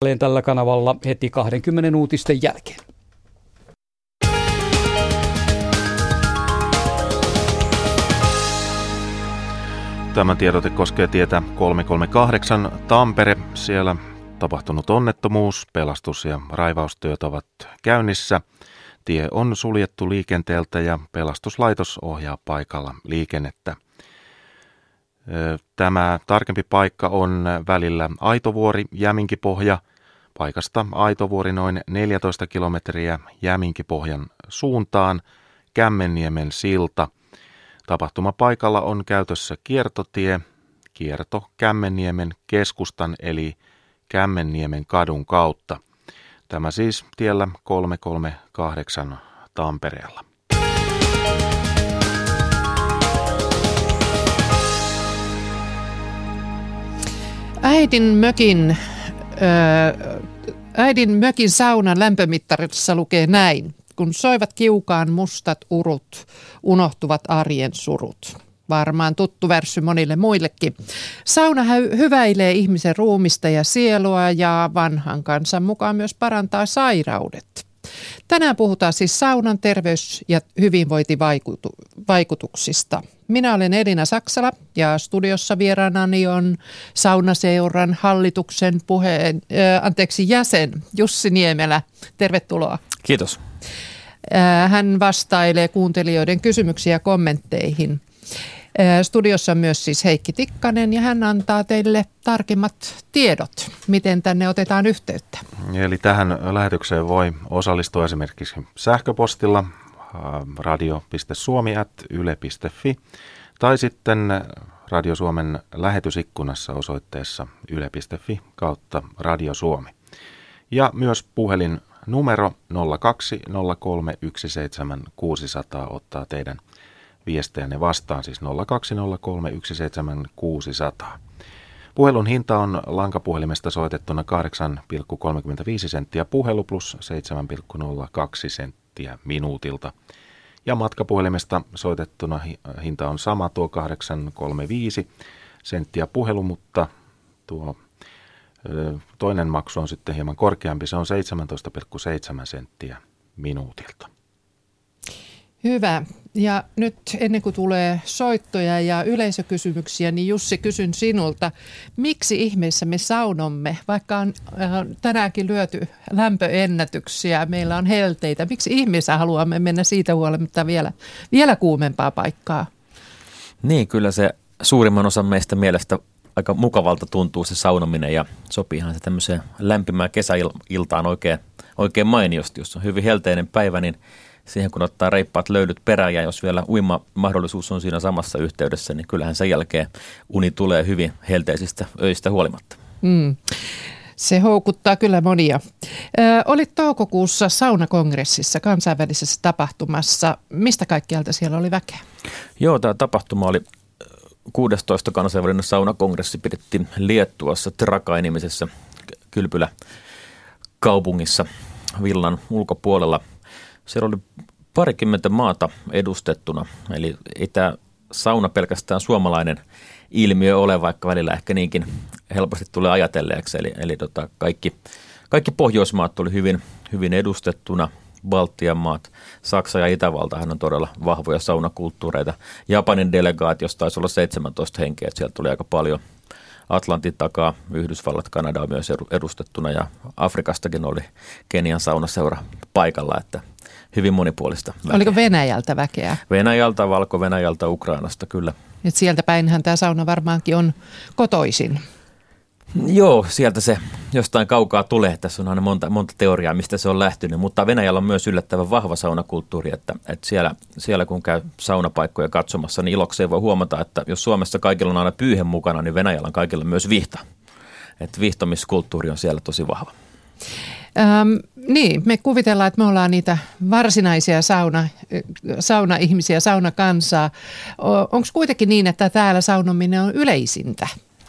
tällä kanavalla heti 20 uutisten jälkeen. Tämä tiedote koskee tietä 338 Tampere. Siellä tapahtunut onnettomuus, pelastus- ja raivaustyöt ovat käynnissä. Tie on suljettu liikenteeltä ja pelastuslaitos ohjaa paikalla liikennettä. Tämä tarkempi paikka on välillä Aitovuori-Jäminkipohja. Paikasta Aitovuori noin 14 kilometriä Jäminkipohjan suuntaan, Kämmenniemen silta. Tapahtumapaikalla on käytössä kiertotie, kierto Kämmenniemen keskustan eli Kämmenniemen kadun kautta. Tämä siis tiellä 338 Tampereella. Äidin mökin saunan lämpömittarissa lukee näin. Kun soivat kiukaan mustat urut, unohtuvat arjen surut. Varmaan tuttu värssy monille muillekin. Sauna hyväilee ihmisen ruumista ja sielua ja vanhan kansan mukaan myös parantaa sairaudet. Tänään puhutaan siis saunan terveys- ja hyvinvointivaikutuksista. Minä olen Elina Saksala ja studiossa vieraanani on Saunaseuran hallituksen jäsen Jussi Niemelä. Tervetuloa. Kiitos. Hän vastailee kuuntelijoiden kysymyksiä ja kommentteihin. Studiossa on myös siis Heikki Tikkanen ja hän antaa teille tarkemmat tiedot, miten tänne otetaan yhteyttä. Eli tähän lähetykseen voi osallistua esimerkiksi sähköpostilla radio.suomi@yle.fi tai sitten Radio Suomen lähetysikkunassa osoitteessa yle.fi/Radio Suomi. Ja myös puhelin numero 0203 ottaa teidän viestejänne vastaan, siis 0203 Puhelun hinta on lankapuhelimesta soitettuna 8,35 senttiä puhelu plus 7,02 senttiä minuutilta. Ja matkapuhelimesta soitettuna hinta on sama, tuo 8,35 senttiä puhelu, mutta tuo toinen maksu on sitten hieman korkeampi, se on 17,7 senttiä minuutilta. Hyvä. Ja nyt ennen kuin tulee soittoja ja yleisökysymyksiä, niin Jussi, kysyn sinulta, miksi ihmeessä me saunomme, vaikka on tänäänkin lyöty lämpöennätyksiä, meillä on helteitä, miksi ihmeessä haluamme mennä siitä huolimatta vielä kuumempaa paikkaa? Niin, kyllä se suurimman osan meistä mielestä aika mukavalta tuntuu se saunominen ja sopiihan se tämmöiseen lämpimään kesäiltaan oikein mainiosti, jos on hyvin helteinen päivä, niin siihen kun ottaa reippaat löydyt perään ja jos vielä uima-mahdollisuus on siinä samassa yhteydessä, niin kyllähän sen jälkeen uni tulee hyvin helteisistä öistä huolimatta. Se houkuttaa kyllä monia. Olit toukokuussa saunakongressissa, kansainvälisessä tapahtumassa. Mistä kaikkialta siellä oli väkeä? Joo, tämä tapahtuma oli 16. kansainvälinen saunakongressi, pidettiin Liettuassa Trakai-nimisessä kylpyläkaupungissa Vilnan ulkopuolella. Siellä oli parikymmentä maata edustettuna, eli ei tämä sauna pelkästään suomalainen ilmiö ole, vaikka välillä ehkä niinkin helposti tulee ajatelleeksi. Eli kaikki Pohjoismaat oli hyvin edustettuna, Baltian maat, Saksa ja Itävaltahan on todella vahvoja saunakulttuureita. Japanin delegaatiosta taisi olla 17 henkeä, että sieltä tuli aika paljon. Atlantin takaa, Yhdysvallat, Kanada on myös edustettuna ja Afrikastakin oli Kenian saunaseura paikalla, että hyvin monipuolista väkeä. Oliko Venäjältä väkeä? Venäjältä, Valko-Venäjältä, Ukrainasta kyllä. Et sieltä päinhän tämä sauna varmaankin on kotoisin. Joo, sieltä se jostain kaukaa tulee. Tässä on aina monta teoriaa, mistä se on lähtenyt, mutta Venäjällä on myös yllättävän vahva saunakulttuuri, että siellä kun käy saunapaikkoja katsomassa, niin ilokseen voi huomata, että jos Suomessa kaikilla on aina pyyhe mukana, niin Venäjällä on kaikilla myös vihta. Että vihtomiskulttuuri on siellä tosi vahva. Niin, me kuvitellaan, että me ollaan niitä varsinaisia saunaihmisiä, saunakansaa. Onko kuitenkin niin, että täällä saunominen on yleisintä?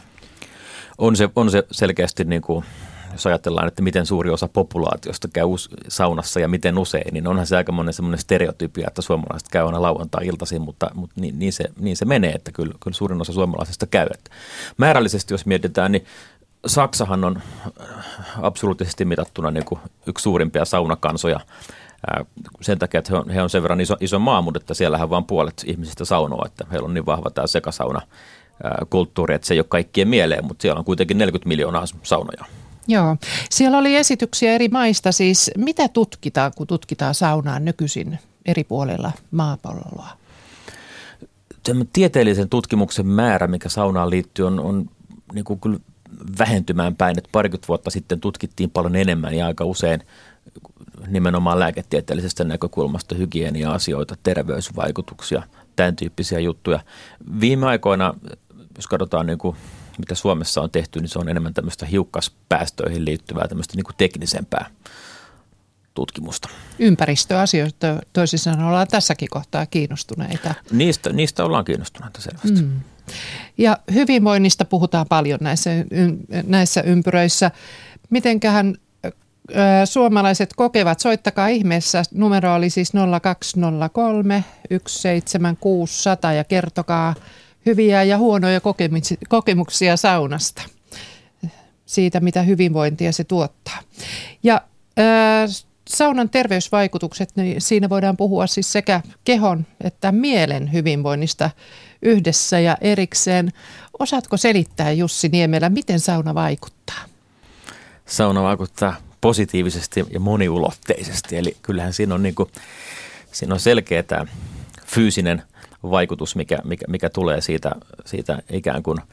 On se selkeästi, niin kuin, jos ajatellaan, että miten suuri osa populaatiosta käy saunassa ja miten usein, niin onhan se aika monen semmoinen stereotypia, että suomalaiset käy aina lauantai-iltaisin, mutta niin se menee, että kyllä suurin osa suomalaisista käy. Että määrällisesti, jos mietitään, niin Saksahan on absoluuttisesti mitattuna niin kuin yksi suurimpia saunakansoja sen takia, että he on sen verran iso maa, mutta että siellähän vaan puolet ihmisistä saunoo, että heillä on niin vahva tämä sekasauna-kulttuuri, että se ei ole kaikkien mieleen, mutta siellä on kuitenkin 40 miljoonaa saunoja. Joo. Siellä oli esityksiä eri maista. Siis mitä tutkitaan, kun tutkitaan saunaa nykyisin eri puolilla maapalloa? Tieteellisen tutkimuksen määrä, mikä saunaan liittyy, on niin kuin kyllä vähentymään päin. Että parikymmentä vuotta sitten tutkittiin paljon enemmän ja aika usein nimenomaan lääketieteellisestä näkökulmasta hygienia-asioita, terveysvaikutuksia, tämän tyyppisiä juttuja. Viime aikoina, jos katsotaan niin kuin mitä Suomessa on tehty, niin se on enemmän tämmöistä hiukkaspäästöihin liittyvää tämmöistä niin kuin teknisempää tutkimusta. Ympäristöasioista toisin sanoen ollaan tässäkin kohtaa kiinnostuneita. Niistä ollaan kiinnostuneita selvästi. Ja hyvinvoinnista puhutaan paljon näissä ympyröissä. Mitenköhän suomalaiset kokevat? Soittakaa ihmeessä. Numero oli siis 0203 17600 ja kertokaa hyviä ja huonoja kokemuksia saunasta, siitä mitä hyvinvointia se tuottaa. Ja saunan terveysvaikutukset, niin siinä voidaan puhua siis sekä kehon että mielen hyvinvoinnista yhdessä ja erikseen. Osaatko selittää, Jussi Niemelä, miten sauna vaikuttaa? Sauna vaikuttaa positiivisesti ja moniulotteisesti, eli kyllähän siinä on selkeä tämä fyysinen vaikutus, mikä tulee siitä ikään kuin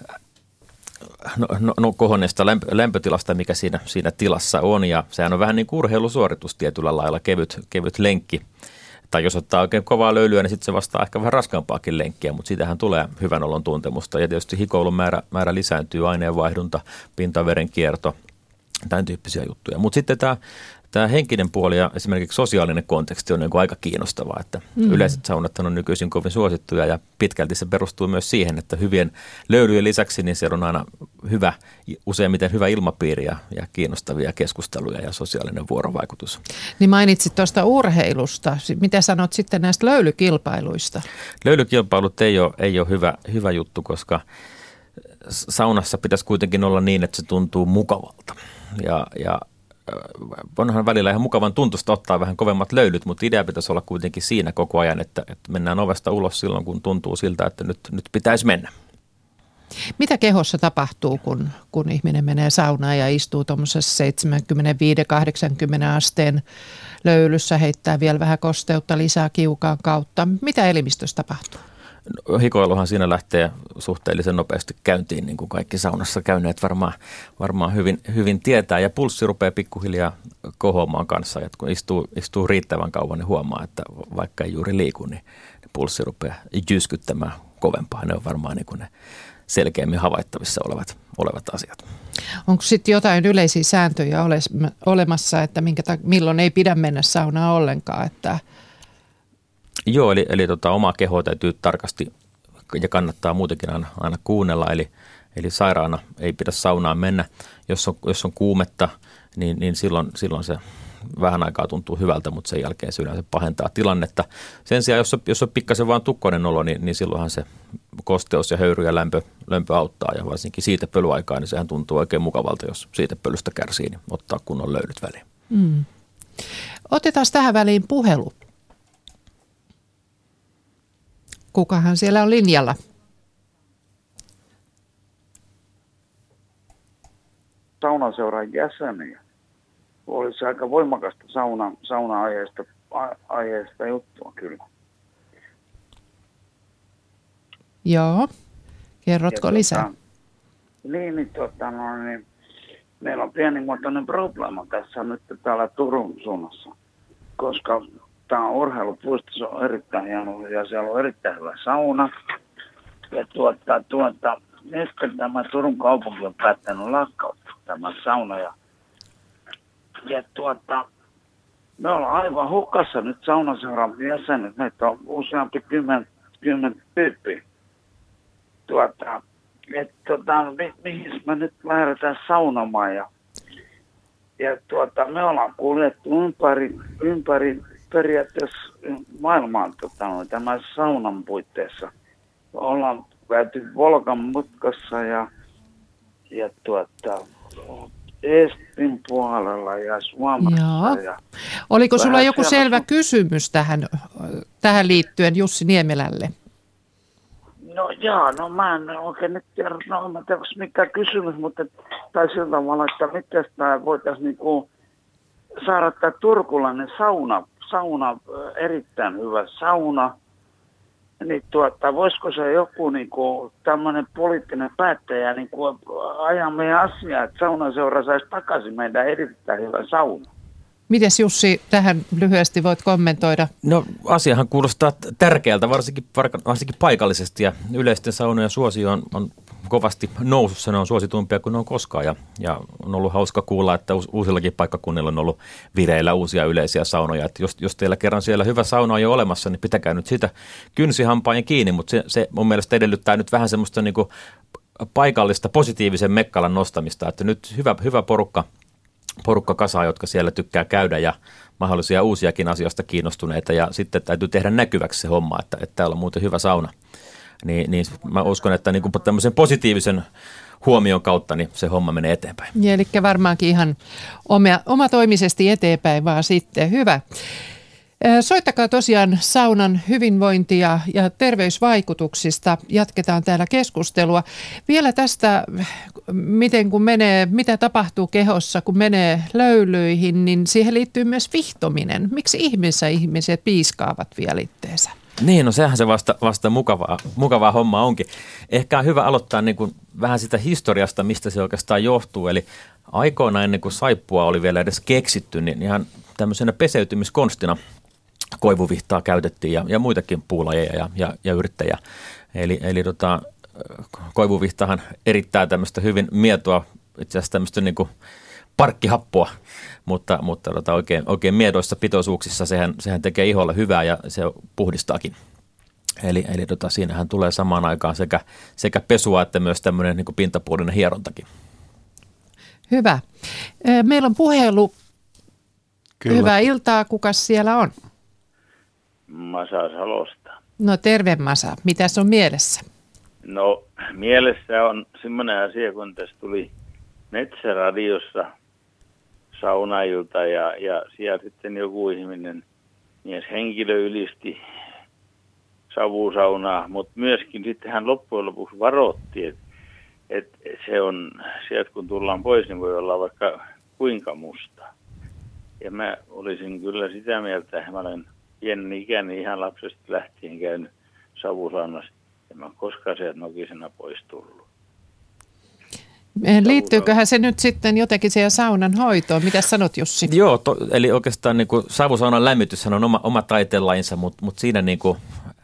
kohonneesta lämpötilasta, mikä siinä tilassa on. Ja sehän on vähän niin kuin urheilusuoritus tietyllä lailla, kevyt lenkki. Tai jos ottaa oikein kovaa löylyä, niin sitten se vastaa ehkä vähän raskaampaakin lenkkiä, mutta siitähän tulee hyvän olon tuntemusta. Ja tietysti hikoilun määrä lisääntyy, aineenvaihdunta, pintaverenkierto, tämän tyyppisiä juttuja. Mutta sitten tämä henkinen puoli ja esimerkiksi sosiaalinen konteksti on niin kuin aika kiinnostavaa, että yleiset saunat on nykyisin kovin suosittuja ja pitkälti se perustuu myös siihen, että hyvien löylyjen lisäksi niin siellä on aina useimmiten hyvä ilmapiiri ja kiinnostavia keskusteluja ja sosiaalinen vuorovaikutus. Niin mainitsit tuosta urheilusta. Mitä sanot sitten näistä löylykilpailuista? Löylykilpailut ei ole hyvä juttu, koska saunassa pitäisi kuitenkin olla niin, että se tuntuu mukavalta ja onhan välillä ihan mukavan tuntusta ottaa vähän kovemmat löylyt, mutta idea pitäisi olla kuitenkin siinä koko ajan, että mennään ovesta ulos silloin, kun tuntuu siltä, että nyt pitäisi mennä. Mitä kehossa tapahtuu, kun ihminen menee saunaan ja istuu tuommoisessa 75-80 asteen löylyssä, heittää vielä vähän kosteutta lisää kiukaan kautta? Mitä elimistössä tapahtuu? Hikoiluhan siinä lähtee suhteellisen nopeasti käyntiin, niin kuin kaikki saunassa käyneet varmaan hyvin tietää. Ja pulssi rupeaa pikkuhiljaa kohoamaan kanssa. Ja kun istuu riittävän kauan, niin huomaa, että vaikka ei juuri liiku, niin pulssi rupeaa jyskyttämään kovempaa. Ne on varmaan niin kuin ne selkeämmin havaittavissa olevat asiat. Onko sitten jotain yleisiä sääntöjä olemassa, että milloin ei pidä mennä saunaan ollenkaan, että Joo, eli omaa kehoa täytyy tarkasti ja kannattaa muutenkin aina kuunnella, eli sairaana ei pidä saunaan mennä. Jos on kuumetta, niin silloin se vähän aikaa tuntuu hyvältä, mutta sen jälkeen se yleensä pahentaa tilannetta. Sen sijaan, jos on pikkasen vaan tukkoinen olo, niin silloinhan se kosteus ja höyry ja lämpö auttaa, ja varsinkin siitepölyaikaa, niin sehän tuntuu oikein mukavalta, jos siitepölystä kärsii, niin ottaa kunnon löylyt väliin. Otetaan tähän väliin puhelu. Kukahan siellä on linjalla? Saunaseuran jäseniä. Olisi aika voimakasta sauna-aiheesta juttua kyllä. Joo. Kerrotko lisää? Meillä on pienimuotoinen probleema tässä nyt täällä Turun suunnassa, koska tämä urheilupuisto, se on erittäin hieno ja siellä on erittäin hyvä sauna. Ja nyt tämä Turun kaupunki on päättänyt lakkauttaa tämän sauna. Ja me ollaan aivan hukassa nyt saunaseuran jäsenet. Meitä on useampi kymmen tyyppiä. Mihin me nyt lähdetään saunomaan. Ja me ollaan kuljettu ympäri periaatteessa maailmaan tämän saunan puitteissa. Ollaan käyty Volkan mutkassa ja Estin puolella ja Suomessa. Joo. Oliko sulla vähän joku siellä selvä kysymys tähän liittyen Jussi Niemelälle? No mä en oikein nyt tiedä, mä tiedä, mikä kysymys, mutta tai sillä tavalla, että miten tämä voitaisiin niinku saada tämä turkulainen sauna, erittäin hyvä sauna, niin voisiko se joku niinku tämmöinen poliittinen päättäjä niinku ajaa meidän asiaa, että saunaseura saisi takaisin meidän erittäin hyvä sauna? Mites Jussi, tähän lyhyesti voit kommentoida? No asiahan kuulostaa tärkeältä, varsinkin paikallisesti, ja yleisten saunojen suosio on kovasti nousussa, ne on suositumpia kuin ne on koskaan, ja on ollut hauska kuulla, että uusillakin paikkakunnilla on ollut vireillä uusia yleisiä saunoja, että jos teillä kerran siellä hyvä sauna on jo olemassa, niin pitäkää nyt sitä kynsihampain kiinni, mutta se mun mielestä edellyttää nyt vähän semmoista niin kuin paikallista positiivisen mekkalan nostamista, että nyt hyvä porukka kasaa, jotka siellä tykkää käydä ja mahdollisia uusiakin asioista kiinnostuneita, ja sitten täytyy tehdä näkyväksi se homma, että täällä on muuten hyvä sauna. Niin mä uskon, että niin kuin tämmöisen positiivisen huomion kautta niin se homma menee eteenpäin. Ja eli varmaankin ihan omatoimisesti eteenpäin vaan sitten. Hyvä. Soittakaa tosiaan saunan hyvinvointia ja terveysvaikutuksista. Jatketaan täällä keskustelua. Vielä tästä, mitä tapahtuu kehossa, kun menee löylyihin, niin siihen liittyy myös vihtominen. Miksi ihmiset piiskaavat vielä itteensä? Niin, no sehän se vasta mukavaa homma onkin. Ehkä on hyvä aloittaa niin kuin vähän sitä historiasta, mistä se oikeastaan johtuu. Eli aikoinaan ennen kuin saippua oli vielä edes keksitty, niin ihan tämmöisenä peseytymiskonstina koivuvihtaa käytettiin ja muitakin puulajeja ja yrttejä. Eli koivuvihtahan erittää tämmöistä hyvin mietoa, itse asiassa tämmöistä niin kuin parkkihappoa, mutta oikein miedoissa pitoisuuksissa sehän tekee iholle hyvää ja se puhdistaakin. Eli siinähän tulee samaan aikaan sekä pesua että myös tämmöinen niin kuin pintapuolinen hierontakin. Hyvä. Meillä on puhelu. Kyllä. Hyvää iltaa. Kukas siellä on? Masa Salosta. No terve Masa. Mitäs on mielessä? No mielessä on semmoinen asia, kun tässä tuli Metsäradiossa saunailta ja siellä sitten joku ihminen, mieshenkilö ylisti savusaunaa, mutta myöskin sitten hän loppujen lopuksi varoitti, että se on, sieltä kun tullaan pois, niin voi olla vaikka kuinka musta. Ja mä olisin kyllä sitä mieltä, että mä olen pienen ikäni ihan lapsesta lähtien käynyt savusaunassa, ja mä koskaan sieltä nokisena pois tullut. Liittyyköhän se nyt sitten jotenkin siihen saunan hoitoon? Mitä sanot Jussi? Joo, eli oikeastaan niin kuin savusaunan lämmityshän on oma taiteenlajinsa, mutta siinä niin kuin,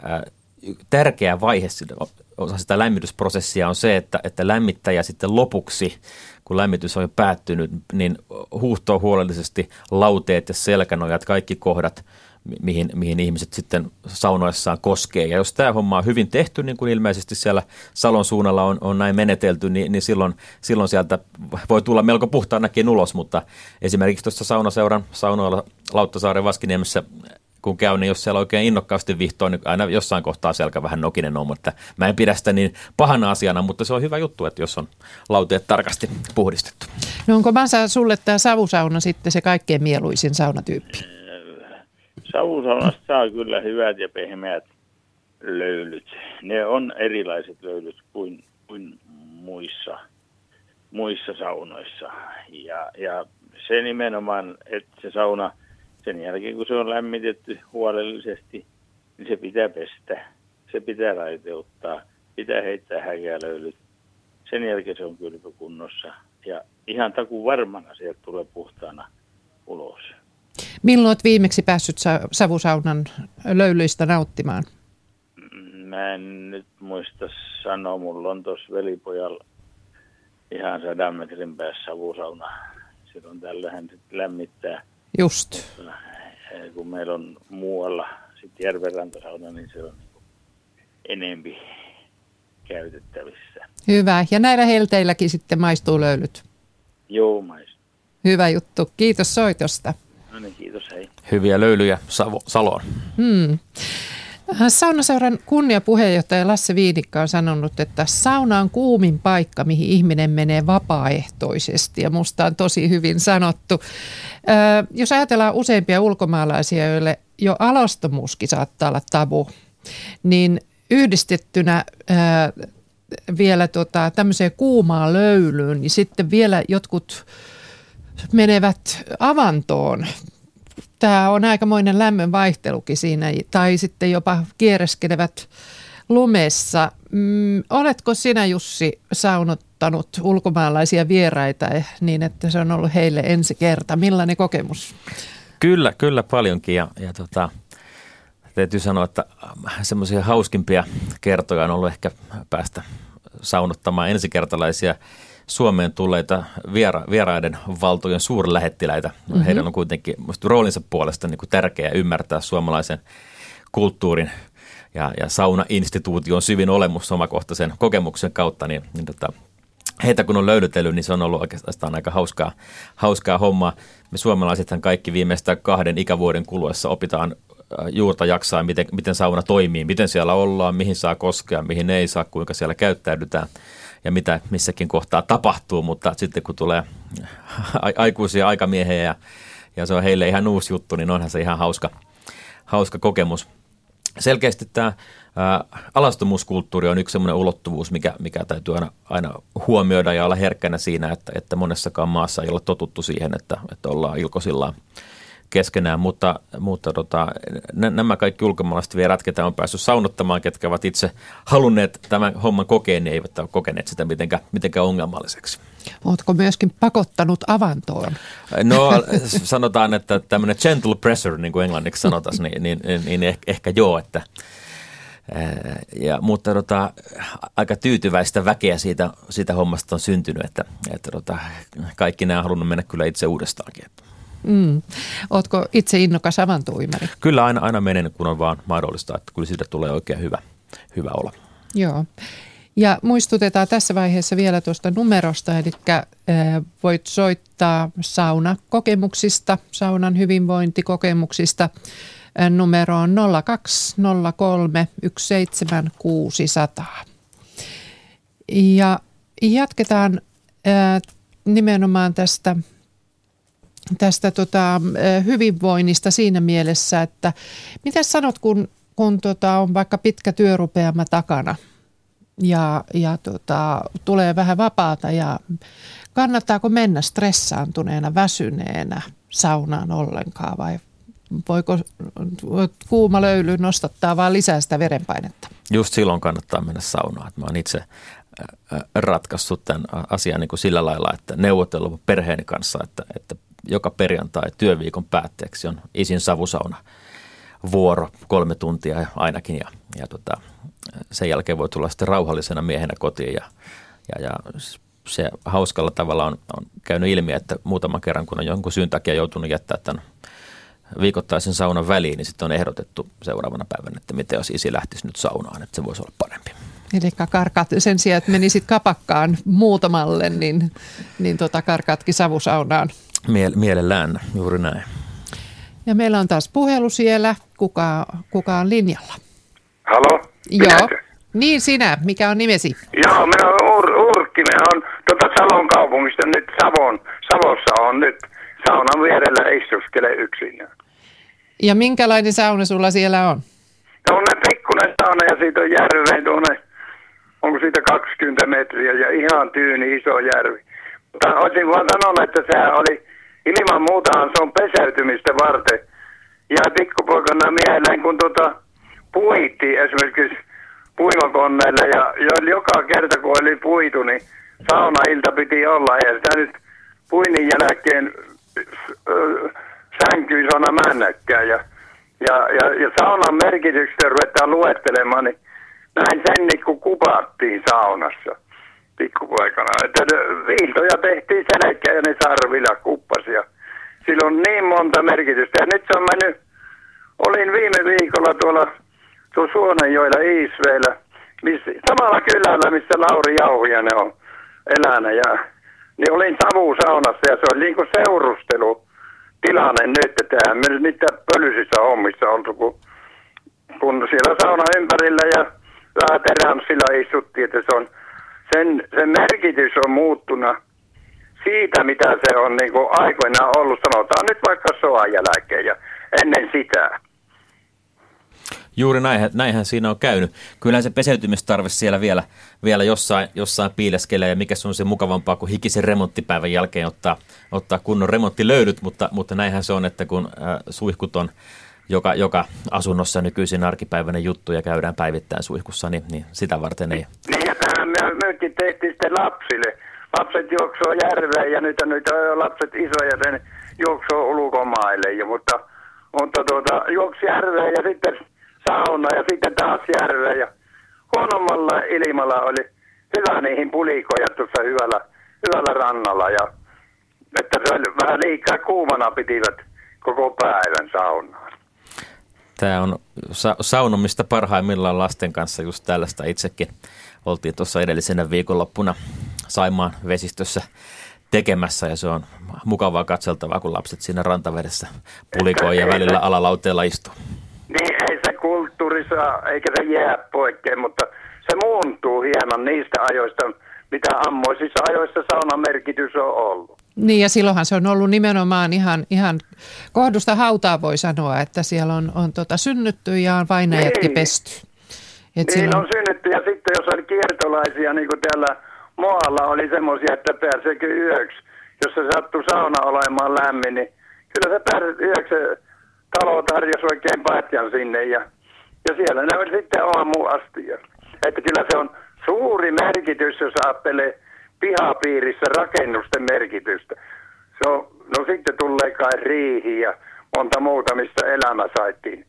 tärkeä vaihe osa sitä lämmitysprosessia on se, että lämmittäjä sitten lopuksi, kun lämmitys on jo päättynyt, niin huuhtoo huolellisesti lauteet ja selkänojat, kaikki kohdat, mihin ihmiset sitten saunoissaan koskee. Ja jos tämä homma on hyvin tehty, niin kuin ilmeisesti siellä Salon suunnalla on näin menetelty, niin silloin sieltä voi tulla melko puhtaanakin ulos. Mutta esimerkiksi tuossa saunaseuran saunoilla Lauttasaaren Vaskiniemessä, kun käy, niin jos siellä oikein innokkaasti vihtoo, niin aina jossain kohtaa selkä vähän nokinen on, mutta mä en pidä sitä niin pahana asiana, mutta se on hyvä juttu, että jos on lauteet tarkasti puhdistettu. No onko Masa sulle tämä savusauna sitten se kaikkein mieluisin saunatyyppi? Savusaunasta saa kyllä hyvät ja pehmeät löylyt. Ne on erilaiset löylyt kuin muissa saunoissa. Ja se nimenomaan, että se sauna, sen jälkeen kun se on lämmitetty huolellisesti, niin se pitää pestä. Se pitää raiteuttaa, pitää heittää häkälöylyt. Sen jälkeen se on kylpykunnossa. Ja ihan takuun varmana sieltä tulee puhtaana ulos. Milloin olet viimeksi päässyt savusaunan löylyistä nauttimaan? Mä en nyt muista sanoa. Mulla on tuossa velipojalla ihan 100 metrin päässä savusauna. Silloin tällähän sitten lämmittää. Just. Kun meillä on muualla sitten järvenrantasauna, niin se on enempi käytettävissä. Hyvä. Ja näillä helteilläkin sitten maistuu löylyt? Joo, maistuu. Hyvä juttu. Kiitos soitosta. No niin, kiitos, hei. Hyviä löylyjä Saloon. Saunaseuran kunniapuheenjohtaja Lasse Viidikka on sanonut, että sauna on kuumin paikka, mihin ihminen menee vapaaehtoisesti, ja musta on tosi hyvin sanottu. Jos ajatellaan useimpia ulkomaalaisia, joille jo alastomuuskin saattaa olla tabu, niin yhdistettynä vielä tämmöiseen kuumaan löylyyn, niin sitten vielä jotkut menevät avantoon. Tämä on aikamoinen lämmön vaihtelukin siinä, tai sitten jopa kiereskelevät lumessa. Oletko sinä, Jussi, saunottanut ulkomaalaisia vieraita niin, että se on ollut heille ensi kerta? Millainen kokemus? Kyllä paljonkin ja täytyy sanoa, että semmoisia hauskimpia kertoja on ollut ehkä päästä saunottamaan ensikertalaisia Suomeen tulleita vieraiden valtojen suurlähettiläitä. Mm-hmm. Heidän on kuitenkin roolinsa puolesta niin kuin tärkeää ymmärtää suomalaisen kulttuurin ja saunainstituution syvin olemus omakohtaisen kokemuksen kautta. Niin heitä kun on löydytellyt, niin se on ollut oikeastaan aika hauskaa hommaa. Me suomalaisethan kaikki viimeistään 2 ikävuoden kuluessa opitaan juurta jaksaa, miten sauna toimii, miten siellä ollaan, mihin saa koskea, mihin ei saa, kuinka siellä käyttäydytään ja mitä missäkin kohtaa tapahtuu, mutta sitten kun tulee aikuisia aikamiehiä ja se on heille ihan uusi juttu, niin onhan se ihan hauska kokemus. Selkeästi tämä alastomuuskulttuuri on yksi sellainen ulottuvuus, mikä täytyy aina huomioida ja olla herkkänä siinä, että monessakaan maassa ei ole totuttu siihen, että ollaan ilkosillaan keskenään, mutta nämä kaikki ulkomaalaiset vierat, ketä on päässyt saunottamaan, ketkä ovat itse halunneet tämän homman kokeen, niin eivät ole kokeneet sitä mitenkään ongelmalliseksi. Oletko myöskin pakottanut avantoon? No sanotaan, että tämmöinen gentle pressure, niin kuin englanniksi sanotaan, niin ehkä joo, että mutta aika tyytyväistä väkeä siitä hommasta on syntynyt, että kaikki nämä on halunnut mennä kyllä itse uudestaankin. Ootko itse innokas avantouimari? Kyllä aina menen, kun on vaan mahdollista, että kyllä siitä tulee oikein hyvä olla. Joo. Ja muistutetaan tässä vaiheessa vielä tuosta numerosta, eli voit soittaa saunakokemuksista, saunan hyvinvointikokemuksista numeroon 0203 17600. Ja jatketaan nimenomaan tästä hyvinvoinnista siinä mielessä, että mitä sanot, kun on vaikka pitkä työrupeama takana ja tulee vähän vapaata ja kannattaako mennä stressaantuneena, väsyneenä saunaan ollenkaan vai voiko kuuma löyly nostattaa vaan lisää sitä verenpainetta? Just silloin kannattaa mennä saunaan. Mä oon itse ratkaissut tämän asian niin kuin sillä lailla, että neuvotellut perheeni kanssa, että joka perjantai työviikon päätteeksi on isin savusauna vuoro 3 tuntia ainakin ja sen jälkeen voi tulla sitten rauhallisena miehenä kotiin ja se hauskalla tavalla on käynyt ilmi, että muutaman kerran kun on jonkun syyn takia joutunut jättää tämän viikoittaisen saunan väliin, niin sitten on ehdotettu seuraavana päivänä, että miten jos isi lähtisi nyt saunaan, että se voisi olla parempi. Eli karkaat sen sijaan, että menisit kapakkaan muutamalle, niin karkaatkin savusaunaan. Mielellään, juuri näin. Ja meillä on taas puhelu siellä. Kuka on linjalla? Halo? Joo. Niin sinä. Mikä on nimesi? Joo, minä olen Urkki. Minä olen Salon kaupungista nyt Savossa on nyt saunan vierellä istuskele yksin. Ja minkälainen sauna sulla siellä on? Tuonne pikkuinen sauna ja siitä on järveen tuonne, onko siitä 20 metriä ja ihan tyyni iso järvi. Mutta olisin vaan sanonut, että sehän oli ilman muutahan se on pesäytymistä varten. Ja pikkupoikana mieleen, kun puitiin esimerkiksi puimakoneella ja joka kerta kun oli puitu, niin saunailta piti olla. Ja sitä nyt puinin jälkeen sänkyyn sauna männäkkää. Ja saunan merkityksestä ruvetaan luettelemaan, niin näin sen kun kupattiin saunassa pikkupoikana. Että viiltoja tehtiin selkeä ja ne sarvilla kuppasi. Ja sillä on niin monta merkitystä. Ja nyt se on mennyt, olin viime viikolla tuolla Suonenjoella Iisveellä, samalla kylällä, missä Lauri Jauhiainen on elänyt. Niin olin savusaunassa ja se oli niin kuin seurustelutilanne nyt, että eihän me niitä pölyisissä hommissa oltu, kun kun siellä sauna ympärillä ja vähän terämsillä istuttiin, että se on, sen merkitys on muuttunut siitä, mitä se on niin kuin aikoinaan ollut, sanotaan nyt vaikka sodan jälkeen ja ennen sitä. Juuri näinhän siinä on käynyt. Kyllähän se peseytymistarve siellä vielä jossain piileskelee, ja mikä se on se mukavampaa kuin hikisen remonttipäivän jälkeen ottaa kunnon remonttilöydyt, mutta näinhän se on, että kun suihkut on joka asunnossa nykyisin arkipäiväinen juttu ja käydään päivittäin suihkussa, niin sitä varten ei. Niin ja tähän myöskin tehtiin sitten lapsille. Lapset juoksoo järveen ja nyt on lapset isoja, ne juoksoo ulkomaille, mutta juoksi järveen ja sitten sauna ja sitten taas järveen ja huonommalla ilmalla oli hyvä niihin pulikoja tuossa hyvällä rannalla ja että se oli vähän liikaa kuumana pitivät koko päivän saunaan. Tämä on saunomista parhaimmillaan lasten kanssa just tällaista. Itsekin oltiin tuossa edellisenä viikonloppuna Saimaan vesistössä tekemässä ja se on mukavaa katseltavaa, kun lapset siinä rantavedessä pulikoi ja välillä alalauteella istuu. Niin ei se kulttuurissa eikä se jää poikkeen, mutta se muuntuu hieman niistä ajoista, mitä ammoisissa ajoissa saunan merkitys on ollut. Niin ja silloinhan se on ollut nimenomaan ihan kohdusta hautaa voi sanoa, että siellä on synnytty ja on vainajatkin pesty. Niin on synnytty ja sitten jos oli kiertolaisia, niin kuin täällä Moalla oli semmoisia, että pääseekö yöksi, jos se sattui sauna olemaan lämmin, niin kyllä se yöksi talo tarjosi oikein patjan sinne ja siellä ne oli sitten aamuun asti. Että kyllä se on suuri merkitys, jos ajattelee pihapiirissä rakennusten merkitystä. Se on, no sitten tulee kai riihi ja monta muuta, mistä elämä saittiin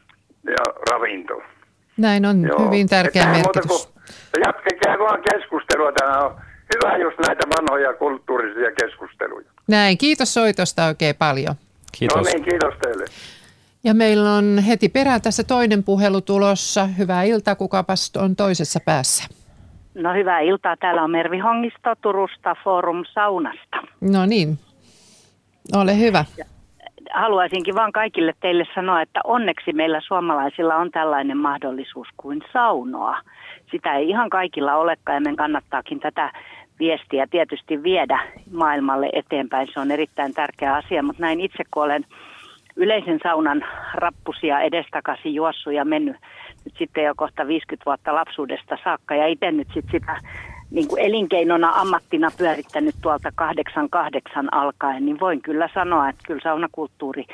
ja ravinto. Näin on. Joo. Hyvin tärkeä merkitys. Jatkekaa vaan keskustelua. Tämä on hyvä just näitä vanhoja kulttuurisia keskusteluja. Näin. Kiitos soitosta oikein paljon. Kiitos. No niin, kiitos teille. Ja meillä on heti perään tässä toinen puhelu tulossa. Hyvää iltaa. Kukapas on toisessa päässä? No hyvää iltaa. Täällä on Mervi Hongisto Turusta Forum Saunasta. No niin. Ole hyvä. Haluaisinkin vaan kaikille teille sanoa, että onneksi meillä suomalaisilla on tällainen mahdollisuus kuin saunoa. Sitä ei ihan kaikilla olekaan ja meidän kannattaakin tätä viestiä tietysti viedä maailmalle eteenpäin. Se on erittäin tärkeä asia, mutta näin itse kun olen yleisen saunan rappusia edestakaisin juossut ja mennyt nyt sitten jo kohta 50 vuotta lapsuudesta saakka ja itse nyt sitten sitä niin kuin elinkeinona, ammattina pyörittänyt tuolta 88 alkaen, niin voin kyllä sanoa, että kyllä saunakulttuuri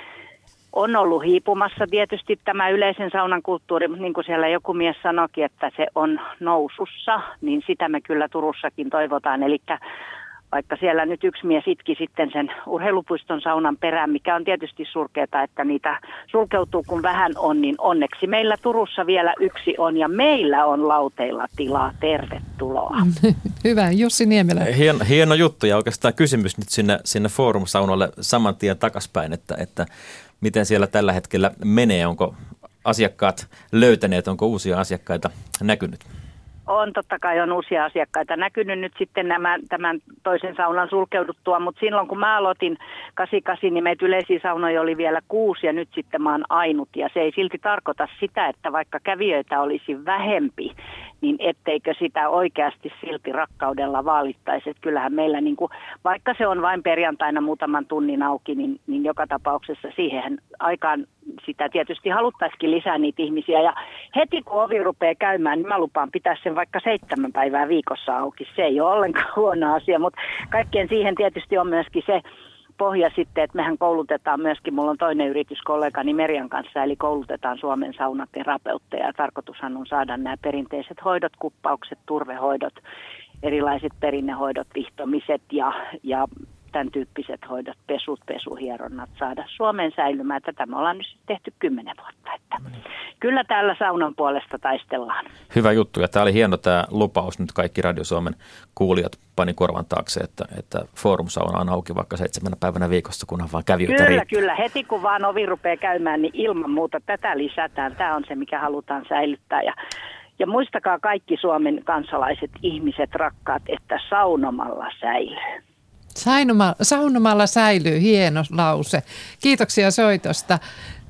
on ollut hiipumassa tietysti tämä yleisen saunan kulttuuri, mutta niin kuin siellä joku mies sanoikin, että se on nousussa, niin sitä me kyllä Turussakin toivotaan. Eli vaikka siellä nyt yksi mies itki sitten sen urheilupuiston saunan perään, mikä on tietysti surkeata, että niitä sulkeutuu kun vähän on, niin onneksi meillä Turussa vielä yksi on ja meillä on lauteilla tilaa. Tervetuloa. Hyvä, Jussi Niemelä. Hieno juttu ja oikeastaan kysymys nyt sinne Forum-saunalle saman tien takaspäin, että miten siellä tällä hetkellä menee, onko asiakkaat löytäneet, onko uusia asiakkaita näkynyt? On, totta kai on uusia asiakkaita näkynyt nyt sitten tämän toisen saunan sulkeuduttua, mutta silloin kun mä aloitin 88, niin meitä yleisiä saunoja oli vielä 6 ja nyt sitten mä oon ainut. Ja se ei silti tarkoita sitä, että vaikka kävijöitä olisi vähempi, niin etteikö sitä oikeasti silti rakkaudella vaalittaisi. Että kyllähän meillä, niin kuin, vaikka se on vain perjantaina muutaman tunnin auki, niin joka tapauksessa siihen aikaan sitä tietysti haluttaisikin lisää niitä ihmisiä. Ja heti kun ovi rupeaa käymään, niin mä lupaan pitää sen vaikka 7 päivää viikossa auki. Se ei ole ollenkaan huono asia, mutta kaikkeen siihen tietysti on myöskin se pohja sitten, että mehän koulutetaan myöskin, mulla on toinen yritys kollegani Merjan kanssa, eli koulutetaan Suomen saunaterapeutteja. Ja tarkoitushan on saada nämä perinteiset hoidot, kuppaukset, turvehoidot, erilaiset perinnehoidot, vihtomiset ja tämän tyyppiset hoidot, pesuhieronnat saada Suomeen säilymään. Tätä me ollaan nyt tehty 10 vuotta. Että kyllä täällä saunan puolesta taistellaan. Hyvä juttu ja tämä oli hieno tämä lupaus. Nyt kaikki Radio Suomen kuulijat pani korvan taakse, että Forum-sauna on auki vaikka 7 päivänä viikossa, kunhan vaan kävijöitä riittää. Kyllä. Heti kun vaan ovi rupeaa käymään, niin ilman muuta tätä lisätään. Tämä on se, mikä halutaan säilyttää. Ja muistakaa kaikki Suomen kansalaiset, ihmiset, rakkaat, että saunomalla säilyy. Saunomalla säilyy, hieno lause. Kiitoksia soitosta.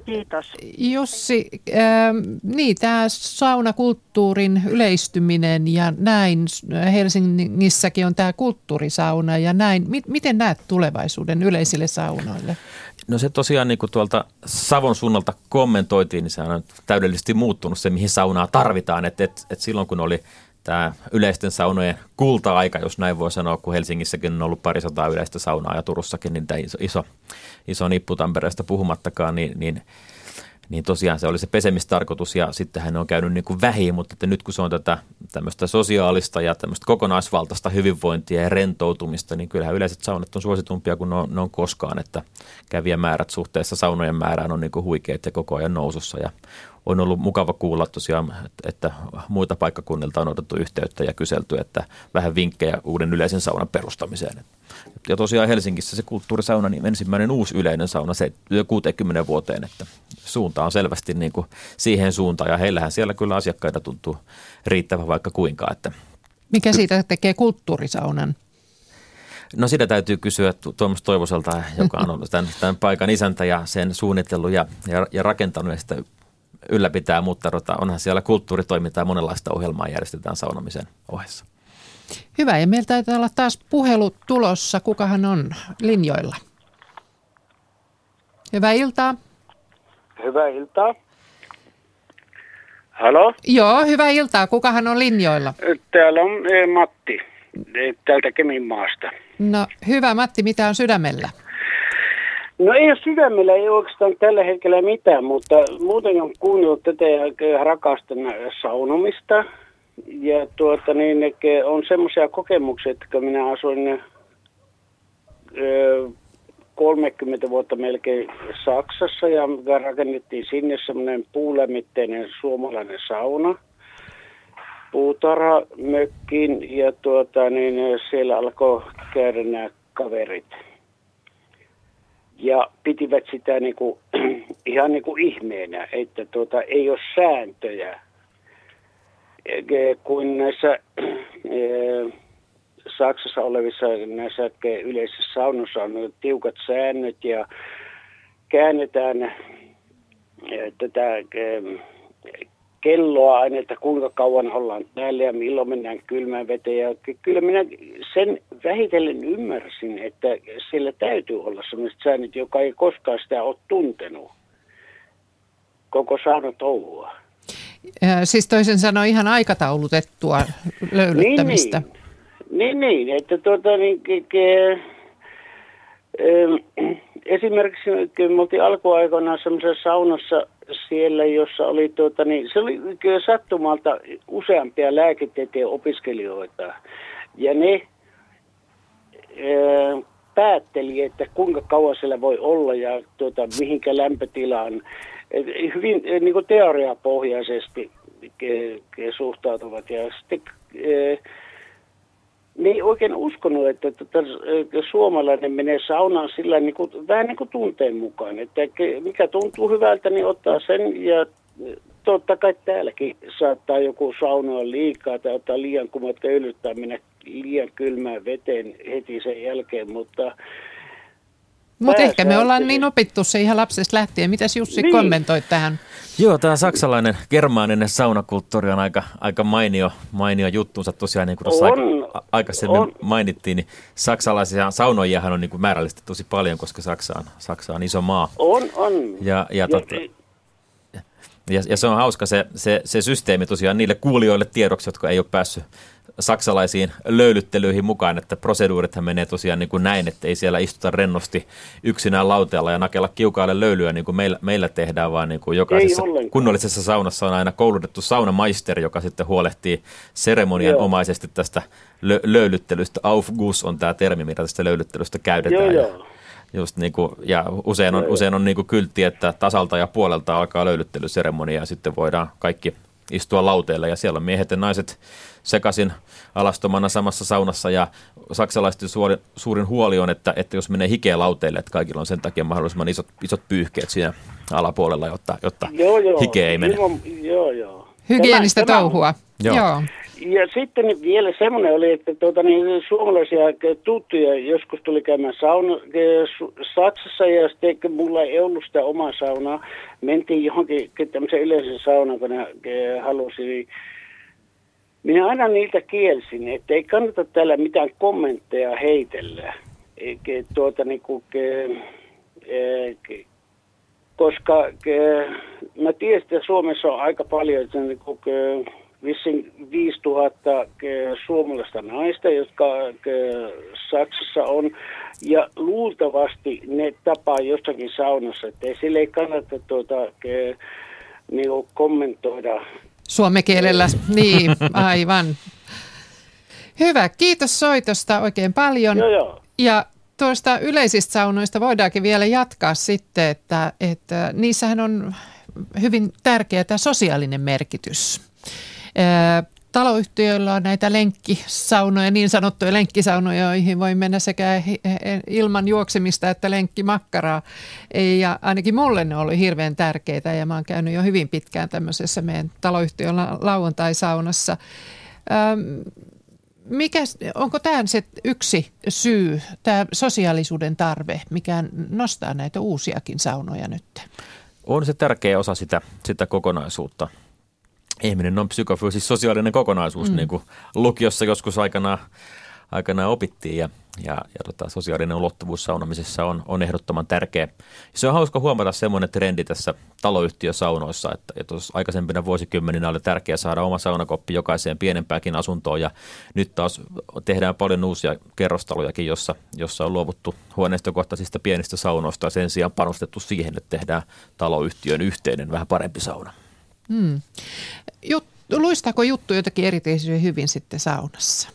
Kiitos. Jussi, niin tämä saunakulttuurin yleistyminen ja näin, Helsingissäkin on tämä kulttuurisauna ja näin. Miten näet tulevaisuuden yleisille saunoille? No se tosiaan niin kuin tuolta Savon suunnalta kommentoitiin, niin se on täydellisesti muuttunut se, mihin saunaa tarvitaan. Et silloin kun oli tämä yleisten saunojen kulta-aika, jos näin voi sanoa, kun Helsingissäkin on ollut 200 yleistä saunaa ja Turussakin, niin tämä iso nippu Tampereesta puhumattakaan, niin tosiaan se oli se pesemistarkoitus ja sittenhän ne on käynyt niin kuin vähiin, mutta että nyt kun se on tätä tämmöistä sosiaalista ja tämmöistä kokonaisvaltaista hyvinvointia ja rentoutumista, niin kyllähän yleiset saunat on suositumpia kuin ne on koskaan, että kävijämäärät suhteessa saunojen määrään on niin kuin huikeat ja koko ajan nousussa ja on ollut mukava kuulla tosiaan, että muita paikkakunnilta on otettu yhteyttä ja kyselty, että vähän vinkkejä uuden yleisen saunan perustamiseen. Ja tosiaan Helsingissä se kulttuurisauna, niin ensimmäinen uusi yleinen sauna 60 vuoteen, että suunta on selvästi niin kuin siihen suuntaan ja heillähän siellä kyllä asiakkaita tuntuu riittävän vaikka kuinka. Että mikä siitä tekee kulttuurisaunan? No sitä täytyy kysyä Tuomas Toivoselta, joka on ollut tämän paikan isäntä ja sen suunnitellut ja rakentanut ja sitä ylläpitää, mutta onhan siellä kulttuuritoimintaa ja monenlaista ohjelmaa järjestetään saunomisen ohessa. Hyvä, ja meillä taitaa olla taas puhelu tulossa. Kukahan on linjoilla? Hyvää iltaa. Hyvää iltaa. Halo? Joo, hyvää iltaa. Kukahan on linjoilla? Täällä on Matti, täältä Keminmaasta. No hyvä Matti, mitä on sydämellä? No ei ole sydämellä, ei oikeastaan tällä hetkellä mitään, mutta muuten on kuunnellut tätä ja rakastan saunomista. Ja on semmoisia kokemuksia, että kun minä asuin 30 vuotta melkein Saksassa ja rakennettiin sinne semmoinen puulämmitteinen suomalainen sauna puutarhamökkiin ja siellä alkoi käydä nämä kaverit. Ja pitivät sitä ihan ihmeenä, että ei ole sääntöjä. Kuin näissä Saksassa olevissa näissä yleisissä saunoissa on tiukat säännöt ja käännetään tätä kelloa aina, että kuinka kauan ollaan täällä ja milloin mennään kylmään veteen. Ja kyllä minä sen vähitellen ymmärsin, että siellä täytyy olla sellaiset säännöt, joka ei koskaan sitä ole tuntenut koko saunatouhua. Siis toisin sanoen ihan aikataulutettua löylyttämistä. Niin, että esimerkiksi me oltiin alkuaikoinaan semmoisessa saunassa siellä, jossa oli se oli sattumalta useampia lääketieteen opiskelijoita ja ne päätteli, että kuinka kauan siellä voi olla ja mihinkä lämpötilaan. Hyvin teoriapohjaisesti suhtautuvat ja sitten ne ei oikein uskonut, että suomalainen menee saunaan sillä vähän niin kuin tunteen mukaan, että mikä tuntuu hyvältä, niin ottaa sen ja totta kai täälläkin saattaa joku saunoa liikaa tai ottaa liian kuumat öljyt tai mennä liian kylmään veteen heti sen jälkeen, mutta ehkä me ollaan niin opittu se ihan lapsesta lähtien. Mitäs Jussi kommentoit tähän? Joo, tämä saksalainen, germaaninen saunakulttuuri on aika mainio juttuunsa. Tosiaan niin kuin tuossa aikaisemmin mainittiin, niin saksalaisia saunojiahan on niin kuin määrällisesti tosi paljon, koska Saksa on iso maa. On. Ja se on hauska se systeemi tosiaan niille kuulijoille tiedoksi, jotka ei ole päässyt saksalaisiin löylyttelyihin mukaan, että proseduurithan menee tosiaan niin kuin näin, että ei siellä istuta rennosti yksinään lauteella ja nakella kiukaalle löylyä niin kuin meillä tehdään, vaan niin kuin jokaisessa kunnollisessa saunassa on aina koulutettu saunamaisteri, joka sitten huolehtii seremonianomaisesti tästä löylyttelystä. Aufguss on tämä termi, mitä tästä löylyttelystä käytetään. Just niin kuin, ja usein on niin kuin kyltti, että tasalta ja puolelta alkaa löylyttelyseremonia ja sitten voidaan kaikki istua lauteelle ja siellä on miehet ja naiset sekaisin alastomana samassa saunassa ja saksalaisten suurin huoli on, että jos menee hikeä lauteille, että kaikilla on sen takia mahdollisimman isot pyyhkeet siinä alapuolella, jotta hikeä ei mene. Hygienistä touhua. Joo. Ja sitten vielä semmoinen oli, että suomalaisia tuttuja joskus tuli käymään Saksassa ja sitten mulla ei ollut sitä omaa saunaa. Mentiin johonkin tämmöisen yleisen saunan, kun ne halusi. Minä aina niiltä kielsin, että ei kannata täällä mitään kommentteja heitellä. Koska mä tiedän, että Suomessa on aika paljon, että vissiin 5000 suomalaista naista, jotka Saksassa on. Ja luultavasti ne tapaa jossakin saunassa, että sille ei kannata kommentoida. Suomen kielellä, niin, aivan. Hyvä, kiitos soitosta oikein paljon. Joo. Ja tuosta yleisistä saunoista voidaankin vielä jatkaa sitten, että niissähän on hyvin tärkeä tämä sosiaalinen merkitys. Taloyhtiöillä on näitä lenkkisaunoja, niin sanottuja lenkkisaunoja, joihin voi mennä sekä ilman juoksemista että lenkkimakkaraa. Ja ainakin mulle ne oli hirveän tärkeitä ja mä oon käynyt jo hyvin pitkään tämmöisessä meidän taloyhtiön lauantai-saunassa. Onko tämä se yksi syy, tämä sosiaalisuuden tarve, mikä nostaa näitä uusiakin saunoja nyt? On se tärkeä osa sitä kokonaisuutta. Ihminen on psykofyysis sosiaalinen kokonaisuus, niin kuin lukiossa joskus aikanaan opittiin ja sosiaalinen ulottuvuus saunamisessa on ehdottoman tärkeä. Se on hauska huomata semmoinen trendi tässä taloyhtiösaunoissa, että aikaisempina vuosikymmeninä oli tärkeää saada oma saunakoppi jokaiseen pienempääkin asuntoon ja nyt taas tehdään paljon uusia kerrostalojakin, jossa on luovuttu huoneistokohtaisista pienistä saunoista ja sen sijaan panostettu siihen, että tehdään taloyhtiön yhteinen vähän parempi sauna. Luistaako juttu jotakin erityisen hyvin sitten saunassa?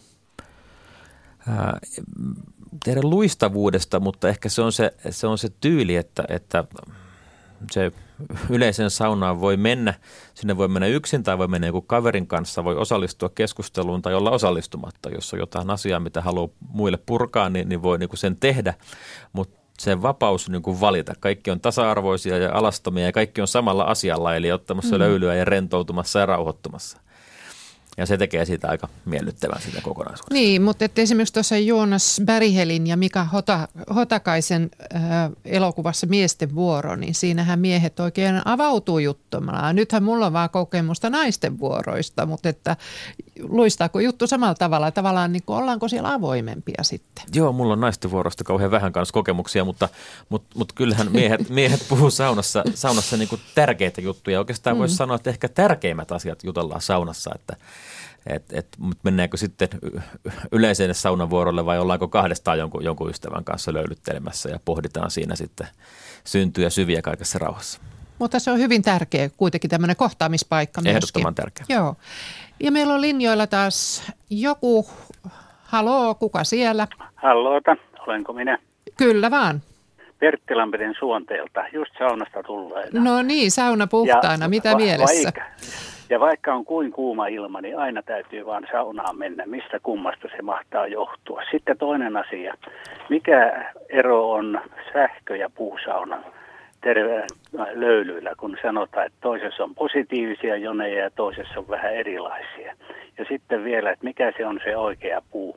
Tehdä luistavuudesta, mutta ehkä se on se tyyli, että se yleisen saunaan voi mennä, sinne voi mennä yksin tai voi mennä joku kaverin kanssa, voi osallistua keskusteluun tai olla osallistumatta. Jos on jotain asiaa, mitä haluaa muille purkaa, niin voi niin kuin sen tehdä, mutta se vapaus niin kuin valita. Kaikki on tasa-arvoisia ja alastomia ja kaikki on samalla asialla, eli ottamassa löylyä ja rentoutumassa ja rauhoittumassa. Ja se tekee siitä aika miellyttävän sitä kokonaisuudesta. Niin, mutta esimerkiksi tuossa Joonas Berghelin ja Mika Hotakaisen elokuvassa Miesten vuoro, niin siinähän miehet oikein avautuu juttumalla. Nythän mulla on vaan kokemusta naisten vuoroista, mutta että luistaako juttu samalla tavalla? Tavallaan niin kuin, ollaanko siellä avoimempia sitten? Joo, mulla on naisten vuorosta kauhean vähän kanssa kokemuksia, mutta kyllähän miehet puhuu saunassa niin kuin tärkeitä juttuja. Oikeastaan voisi sanoa, että ehkä tärkeimmät asiat jutellaan saunassa, että mennäänkö sitten yleiseen saunavuorolle vai ollaanko kahdestaan jonkun ystävän kanssa löylyttelemässä ja pohditaan siinä sitten syntyjä syviä kaikessa rauhassa. Mutta se on hyvin tärkeä kuitenkin tämmöinen kohtaamispaikka myöskin. Ehdottoman tärkeä. Joo. Ja meillä on linjoilla taas joku. Haloo, kuka siellä? Halloota, olenko minä? Kyllä vaan. Pertti Lampinen Suonteelta, just saunasta tulleena. No niin, sauna puhtaana, mitä mielessä? Vaikka on kuin kuuma ilma, niin aina täytyy vaan saunaan mennä, mistä kummasta se mahtaa johtua. Sitten toinen asia, mikä ero on sähkö- ja puusaunan löylyillä, kun sanotaan, että toisessa on positiivisia joneja ja toisessa on vähän erilaisia. Ja sitten vielä, että mikä se on se oikea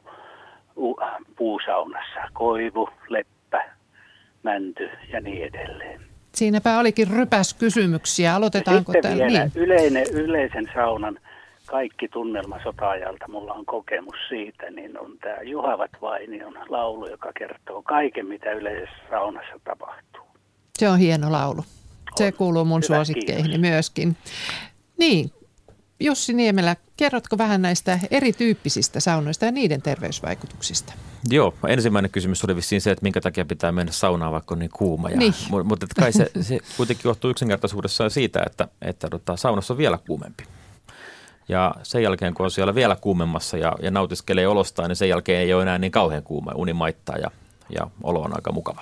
puusaunassa, koivu, leppä, mänty ja niin edelleen. Siinäpä olikin rypäs kysymyksiä. Aloitetaanko sitten vielä yleisen saunan kaikki tunnelma sota-ajalta, mulla on kokemus siitä, niin on tämä Juhavat Vainion laulu, joka kertoo kaiken, mitä yleisessä saunassa tapahtuu. Se on hieno laulu. Se kuuluu mun suosikkeihini myöskin. Niin, Jussi Niemelä, kerrotko vähän näistä erityyppisistä saunoista ja niiden terveysvaikutuksista? Joo, ensimmäinen kysymys oli vissiin se, että minkä takia pitää mennä saunaan, vaikka on niin kuuma. Niin. Mutta kai se kuitenkin johtuu yksinkertaisuudessaan siitä, että saunassa on vielä kuumempi. Ja sen jälkeen, kun on siellä vielä kuumemmassa ja nautiskelee olostaan, niin sen jälkeen ei ole enää niin kauhean kuuma. Uni maittaa ja olo on aika mukava.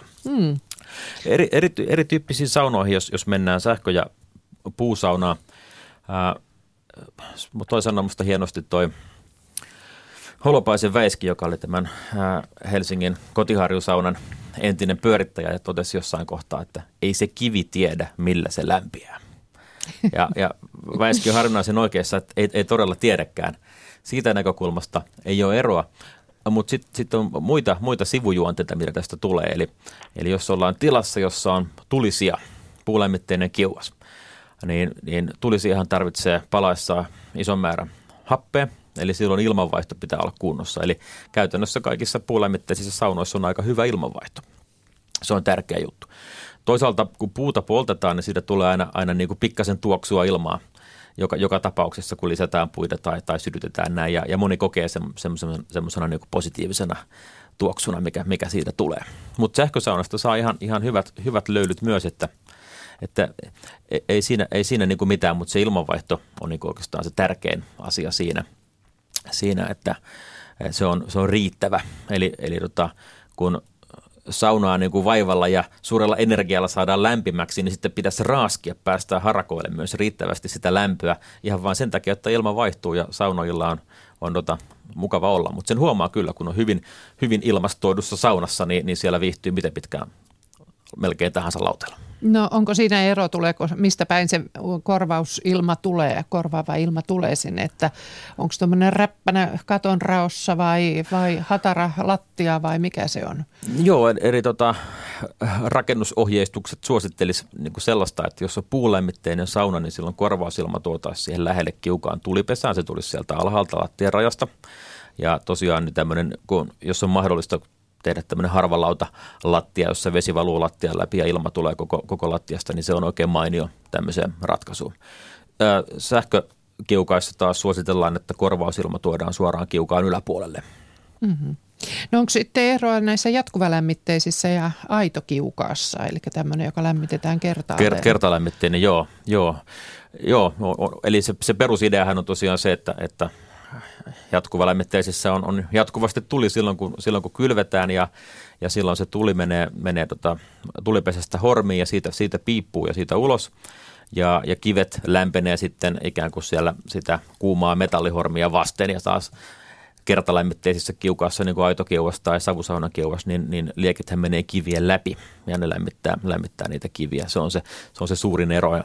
Erityyppisiin saunoihin, jos mennään sähkö- ja puusaunaan, toi sanoi musta hienosti toi Holopaisen Väiski, joka oli tämän Helsingin Kotiharjusaunan entinen pyörittäjä ja totesi jossain kohtaa, että ei se kivi tiedä, millä se lämpiää. Ja Väiski on harvinaisen oikeassa, että ei todella tiedäkään. siitä näkökulmasta ei ole eroa. Mutta sitten on muita sivujuonteita, mitä tästä tulee. Eli jos ollaan tilassa, jossa on tulisija, puulämmitteinen kiuas, niin tulisijahan tarvitsee palaessaan ison määrän happea, eli silloin ilmanvaihto pitää olla kunnossa. Eli käytännössä kaikissa puulämmitteisissä saunoissa on aika hyvä ilmanvaihto. Se on tärkeä juttu. Toisaalta kun puuta poltetaan, niin siitä tulee aina niin kuin pikkasen tuoksua ilmaa joka tapauksessa, kun lisätään puita tai sytytetään näin. Ja moni kokee semmoisena niin kuin positiivisena tuoksuna, mikä siitä tulee. Mutta sähkösaunasta saa ihan hyvät löylyt myös, että ei siinä niin kuin mitään, mutta se ilmanvaihto on niin kuin oikeastaan se tärkein asia siinä, että se on riittävä. Eli kun saunaa niin kuin vaivalla ja suurella energialla saadaan lämpimäksi, niin sitten pitäisi raaskia, päästään harakoille myös riittävästi sitä lämpöä ihan vain sen takia, että ilma vaihtuu ja saunoilla on mukava olla. Mutta sen huomaa kyllä, kun on hyvin ilmastoidussa saunassa, niin siellä viihtyy miten pitkään melkein tahansa lauteella. No onko siinä ero, tuleeko, mistä päin se korvaava ilma tulee sinne, että onko tuommoinen räppänä katon raossa vai hatara lattia vai mikä se on? Joo, eri rakennusohjeistukset suosittelisi niin kuin sellaista, että jos on puulämmitteinen sauna, niin silloin korvausilma tuotaisiin siihen lähelle kiukaan tulipesään, se tulisi sieltä alhaalta lattian rajasta. Ja tosiaan niin tämmöinen, jos on mahdollista tehdä tämmöinen harvalauta lattia, jossa vesi valuu lattian läpi ja ilma tulee koko lattiasta, niin se on oikein mainio tämmöiseen ratkaisuun. Sähkökiukaissa taas suositellaan, että korvausilma tuodaan suoraan kiukaan yläpuolelle. Mm-hmm. No onko sitten eroa näissä jatkuvalämmitteisissä ja aitokiukaassa, eli tämmöinen, joka lämmitetään kertaalleen? Kertalämmitteinen, joo. Eli se perusideahan on tosiaan se, että jatkuvalämmitteisissä on jatkuvasti tuli silloin kun kylvetään ja silloin se tuli menee tulipesästä hormiin ja siitä piippuu ja siitä ulos ja kivet lämpenee sitten ikään kuin siellä sitä kuumaa metallihormia vasten ja taas kertalämmitteisissä kiukaassa niin kuin aitokiuas tai savusaunakiuas, niin liekithän menee kivien läpi ja ne lämmittää niitä kiviä. Se on se suurin ero.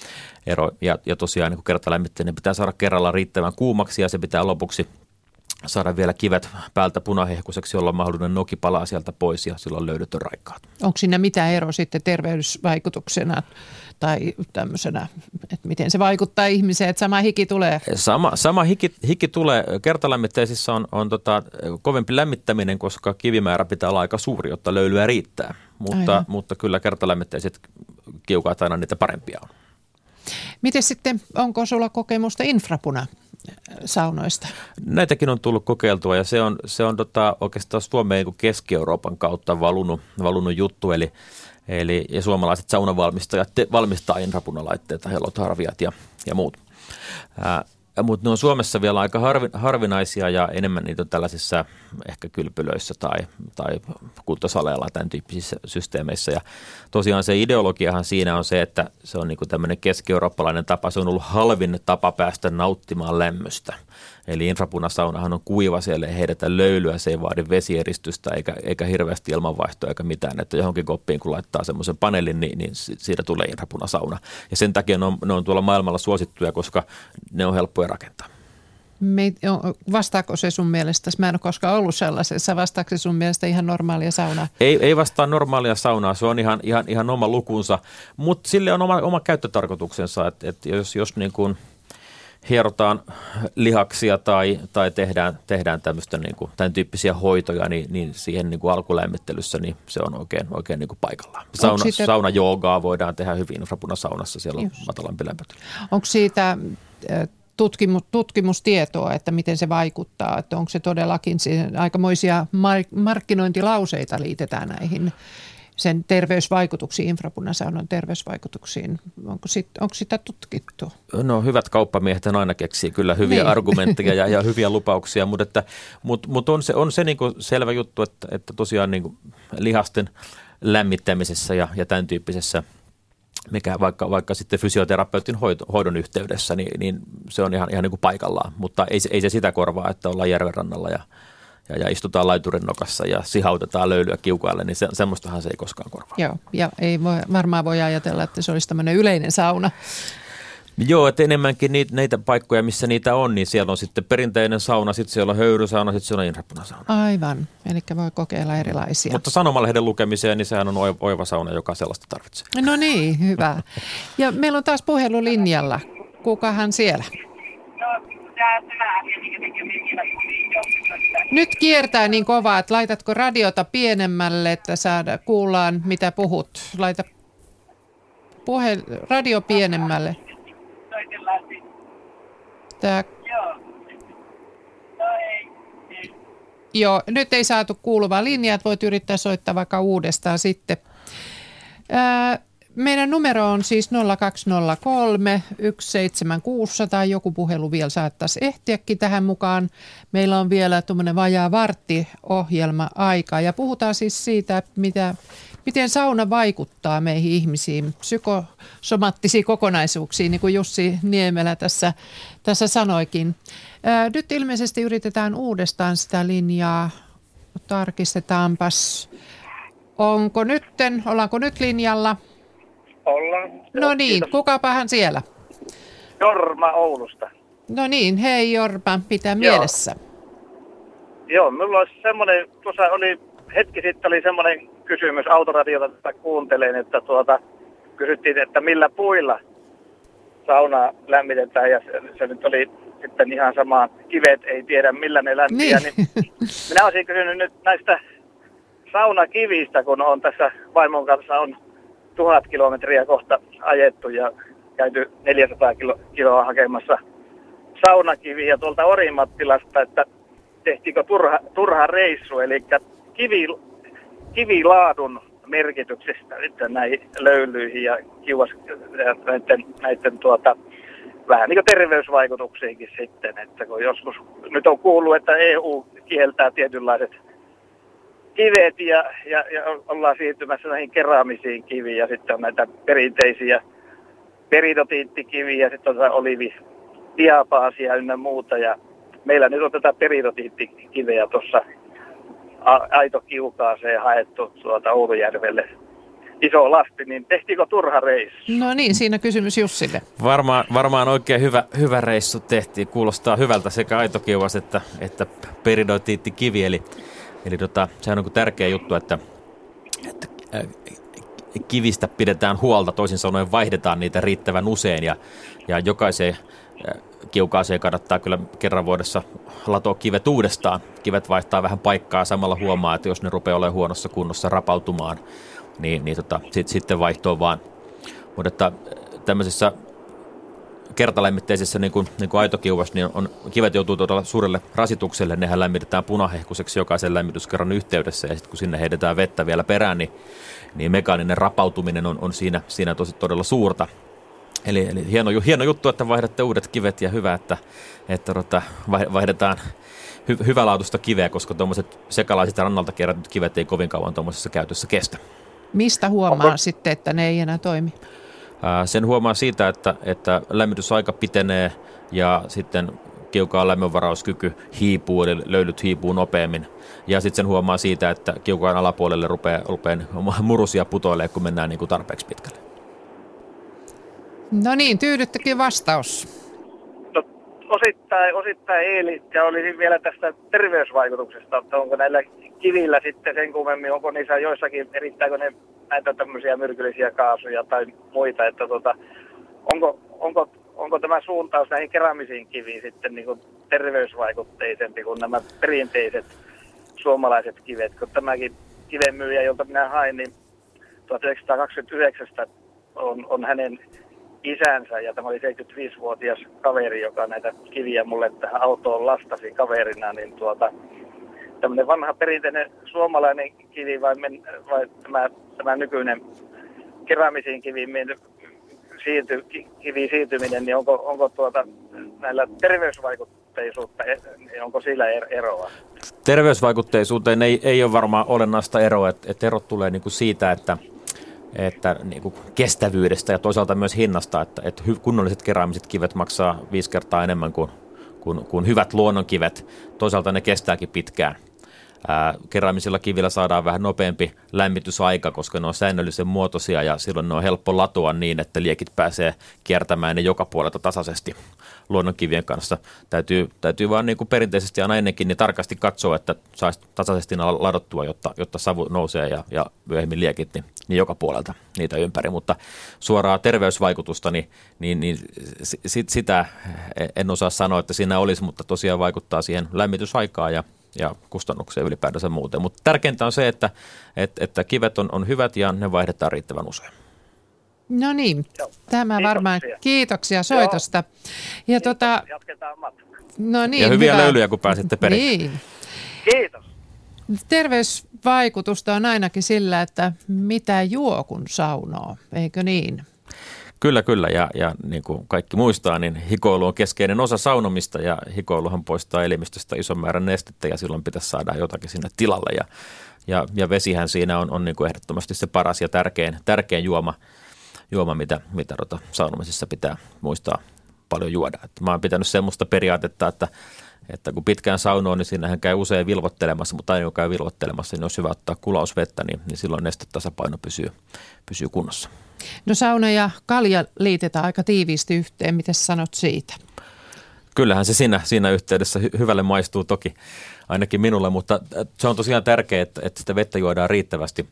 Ja tosiaan niin kertalämmitteinen pitää saada kerralla riittävän kuumaksi ja se pitää lopuksi saada vielä kivet päältä punahehkuiseksi, jolloin mahdollinen noki palaa sieltä pois ja silloin löydyt on raikkaat. Onko siinä mitään eroa sitten terveysvaikutuksena tai tämmöisenä, että miten se vaikuttaa ihmiseen, että sama hiki tulee? Sama hiki tulee. Kertalämmitteisissä on kovempi lämmittäminen, koska kivimäärä pitää olla aika suuri, jotta löylyä riittää. Mutta kyllä kertalämmitteiset kiukaat aina niitä parempia on. Miten sitten, onko sulla kokemusta infrapunasaunoista? Näitäkin on tullut kokeiltua ja se on oikeastaan Suomeen Keski-Euroopan kautta valunut juttu, eli ja suomalaiset saunavalmistajat valmistaa infrapunalaitteita, Hellot, Harviat ja muut. Mutta ne on Suomessa vielä aika harvinaisia ja enemmän niitä on tällaisissa ehkä kylpylöissä tai kuntosaleilla tämän tyyppisissä systeemeissä. Ja tosiaan se ideologiahan siinä on se, että se on niinku tämmöinen keski-eurooppalainen tapa. Se on ollut halvin tapa päästä nauttimaan lämmöstä. Eli infrapunasaunahan on kuiva, siellä ei heidetä löylyä, se ei vaadi vesieristystä eikä hirveästi ilmanvaihtoa eikä mitään. Että johonkin koppiin kun laittaa semmoisen paneelin, niin siitä tulee infrapunasauna. Ja sen takia ne on tuolla maailmalla suosittuja, koska ne on helppoja rakentaa. Vastaako se sun mielestä? Mä en ole koskaan ollut sellaisessa. Vastaako se sun mielestä ihan normaalia saunaa? Ei vastaa normaalia saunaa. Se on ihan oma lukunsa, mutta sille on oma käyttötarkoituksensa, että jos niin kuin hierotaan lihaksia tai tehdään tämmöistä niin kuin, tämän tyyppisiä hoitoja, niin siihen niin kuin alkulämmittelyssä niin se on oikein niin kuin paikallaan. Saunajoogaa voidaan tehdä hyvin infrapunasaunassa, siellä on matalampi lämpötila. Onko siitä tutkimustietoa, että miten se vaikuttaa, että onko se todellakin aikamoisia markkinointilauseita liitetään näihin sen terveysvaikutuksiin, infrapunasaunan terveysvaikutuksiin. Onko sitä tutkittu? No hyvät kauppamiehet aina keksii kyllä hyviä argumentteja ja hyviä lupauksia, mutta on se niin kuin selvä juttu, että tosiaan niin kuin lihasten lämmittämisessä ja tämän tyyppisessä, mikä vaikka sitten fysioterapeutin hoidon yhteydessä, niin se on ihan niin kuin paikallaan, mutta ei se sitä korvaa, että ollaan järvenrannalla ja istutaan laiturin nokassa ja sihautetaan löylyä kiukaille, niin semmoistahan se ei koskaan korvaa. Joo, ja ei varmaan voi ajatella, että se olisi tämmöinen yleinen sauna. Joo, että enemmänkin niitä paikkoja, missä niitä on, niin siellä on sitten perinteinen sauna, sitten siellä on höyrysauna, sitten siellä on inrapunasauna. Aivan, eli voi kokeilla erilaisia. Mutta sanomalehden lukemiseen, niin sehän on oiva sauna, joka sellaista tarvitsee. No niin, hyvä. Ja meillä on taas puhelulinjalla. Kukahan siellä? Nyt kiertää niin kovaa, että laitatko radiota pienemmälle, että kuullaan mitä puhut. Laita radio pienemmälle. Joo, nyt ei saatu kuuluvaa linjaa, voit yrittää soittaa vaikka uudestaan sitten. Meidän numero on siis 0203 17600. Joku puhelu vielä saattaisi ehtiäkin tähän mukaan. Meillä on vielä tuommoinen vajaa vartti ohjelma aikaa ja puhutaan siis siitä, miten sauna vaikuttaa meihin ihmisiin, psykosomaattisiin kokonaisuuksiin, niin kuin Jussi Niemelä tässä sanoikin. Nyt ilmeisesti yritetään uudestaan sitä linjaa. Tarkistetaanpas. Ollaanko nyt linjalla? Ollaan. No niin, kiitos. Kukapahan siellä? Jorma Oulusta. No niin, hei Jorma, pitää mielessä. Joo, minulla olisi semmoinen, tuossa oli hetki sitten oli semmoinen kysymys autoradiota kuuntelin, että kysyttiin, että millä puilla saunaa lämmitetään ja se nyt oli sitten ihan sama, kivet ei tiedä millä ne lämpiää. Niin minä olisin kysynyt nyt näistä saunakivistä, kun on tässä vaimon kanssa on 1000 kilometriä kohta ajettu ja käyty 400 kiloa hakemassa saunakiviä tuolta Orimattilasta, että tehtiinkö turha reissu, eli kivilaadun merkityksestä näihin löylyihin ja näiden vähän niin kuin terveysvaikutuksiinkin sitten, että kun joskus nyt on kuullut, että EU kieltää tietynlaiset kivet ja ollaan siirtymässä näihin keraamisiin kiviin ja sitten on näitä perinteisiä peridotiittikiviä, sitten on olividiapaasia ynnä muuta ja meillä nyt on tätä peridotiittikiveä tuossa Aitokiukaaseen haettu Oulujärvelle iso lasti, niin tehtiinkö turha reissu? No niin, siinä kysymys Jussille. Varmaan oikein hyvä reissu tehtiin. Kuulostaa hyvältä sekä Aitokiuas että peridotiittikivi, eli sehän on tärkeä juttu, että kivistä pidetään huolta, toisin sanoen vaihdetaan niitä riittävän usein ja jokaiseen kiukaaseen kannattaa kyllä kerran vuodessa latoa kivet uudestaan. Kivet vaihtaa vähän paikkaa, samalla huomaa, että jos ne rupeaa olemaan huonossa kunnossa rapautumaan, niin sitten vaihtoon vaan. Mutta tämmöisessä kertalämmitteisessä niin kuin Aitokiuas, niin kivet joutuu todella suurelle rasitukselle. Nehän lämmitetään punahehkuiseksi jokaisen lämmityskerran yhteydessä, ja sitten kun sinne heitetään vettä vielä perään, niin mekaaninen rapautuminen on siinä todella suurta. Eli hieno juttu, että vaihdatte uudet kivet, ja hyvä, että vaihdetaan hyvälaatuista kiveä, koska tuommoiset sekalaiset rannalta kerätyt kivet ei kovin kauan tuommoisessa käytössä kestä. Mistä huomaa sitten, että ne ei enää toimi? Sen huomaa siitä, että lämmitysaika pitenee ja sitten kiukaan lämmönvarauskyky hiipuu, eli löylyt hiipuu nopeammin. Ja sitten sen huomaa siitä, että kiukaan alapuolelle rupeaa murusia putoilemaan, kun mennään niin kuin tarpeeksi pitkälle. No niin, tyydyttäkin vastaus. No, osittain ei, ja olisin vielä tästä terveysvaikutuksesta, että onko näillä kivillä sitten sen kummemmin, onko niissä joissakin, erittäinkö ne näitä tämmöisiä myrkyllisiä kaasuja tai muita, että onko tämä suuntaus näihin keraamisiin kiviin sitten niin kuin terveysvaikutteisempi kuin nämä perinteiset suomalaiset kivet, kun tämäkin kivenmyyjä, jolta minä hain, niin 1929 on hänen isänsä, ja tämä oli 75-vuotias kaveri, joka näitä kiviä mulle tähän autoon lastasi kaverina, niin tämmöinen vanha perinteinen suomalainen kivi vai tämä nykyinen keraamisiin kiviin siirtyminen, niin onko näillä terveysvaikutteisuutta, onko sillä eroa? Terveysvaikutteisuuteen ei ole varmaan olennaista eroa, että erot tulee niin kuin siitä, että niin kuin kestävyydestä ja toisaalta myös hinnasta, että kunnolliset keraamiset kivet maksaa 5 kertaa enemmän kuin hyvät luonnonkivet. Toisaalta ne kestääkin pitkään. Keräämisillä kivillä saadaan vähän nopeampi lämmitysaika, koska ne on säännöllisen muotoisia ja silloin ne on helppo latoa niin, että liekit pääsee kiertämään ne joka puolelta tasaisesti luonnonkivien kanssa. Täytyy vaan niin kuin perinteisesti aina ennenkin niin tarkasti katsoa, että saisi tasaisesti ladottua, jotta savu nousee ja myöhemmin liekit niin joka puolelta niitä ympäri. Mutta suoraa terveysvaikutusta, niin sitä en osaa sanoa, että siinä olisi, mutta tosiaan vaikuttaa siihen lämmitysaikaan ja kustannukseen ylipäätänsä muuten. Mutta tärkeintä on se, että kivet on hyvät ja ne vaihdetaan riittävän usein. No niin, tämä varmaan. Kiitoksia soitosta. Ja jatketaan matkaa. No niin, ja hyviä hyvä. löylyjä, kun pääsitte perille. Niin. Kiitos. Terveysvaikutusta on ainakin sillä, että mitä juo kun saunoo, eikö niin? Kyllä. Ja niin kuin kaikki muistaa, niin hikoilu on keskeinen osa saunomista ja hikoiluhan poistaa elimistöstä ison määrän nestettä ja silloin pitäisi saada jotakin sinne tilalle. Ja vesihän siinä on niin kuin ehdottomasti se paras ja tärkein juoma mitä saunomisessa pitää muistaa paljon juoda. Mä oon pitänyt semmoista periaatetta, että kun pitkään saunoo, niin siinähän käy usein vilvottelemassa, mutta aina kun käy vilvottelemassa, niin jos hyvä ottaa kulausvettä, niin silloin nestetasapaino pysyy kunnossa. No sauna ja kalja liitetään aika tiiviisti yhteen. Miten sanot siitä? Kyllähän se siinä yhteydessä hyvälle maistuu toki, ainakin minulle, mutta se on tosiaan tärkeää, että sitä vettä juodaan riittävästi.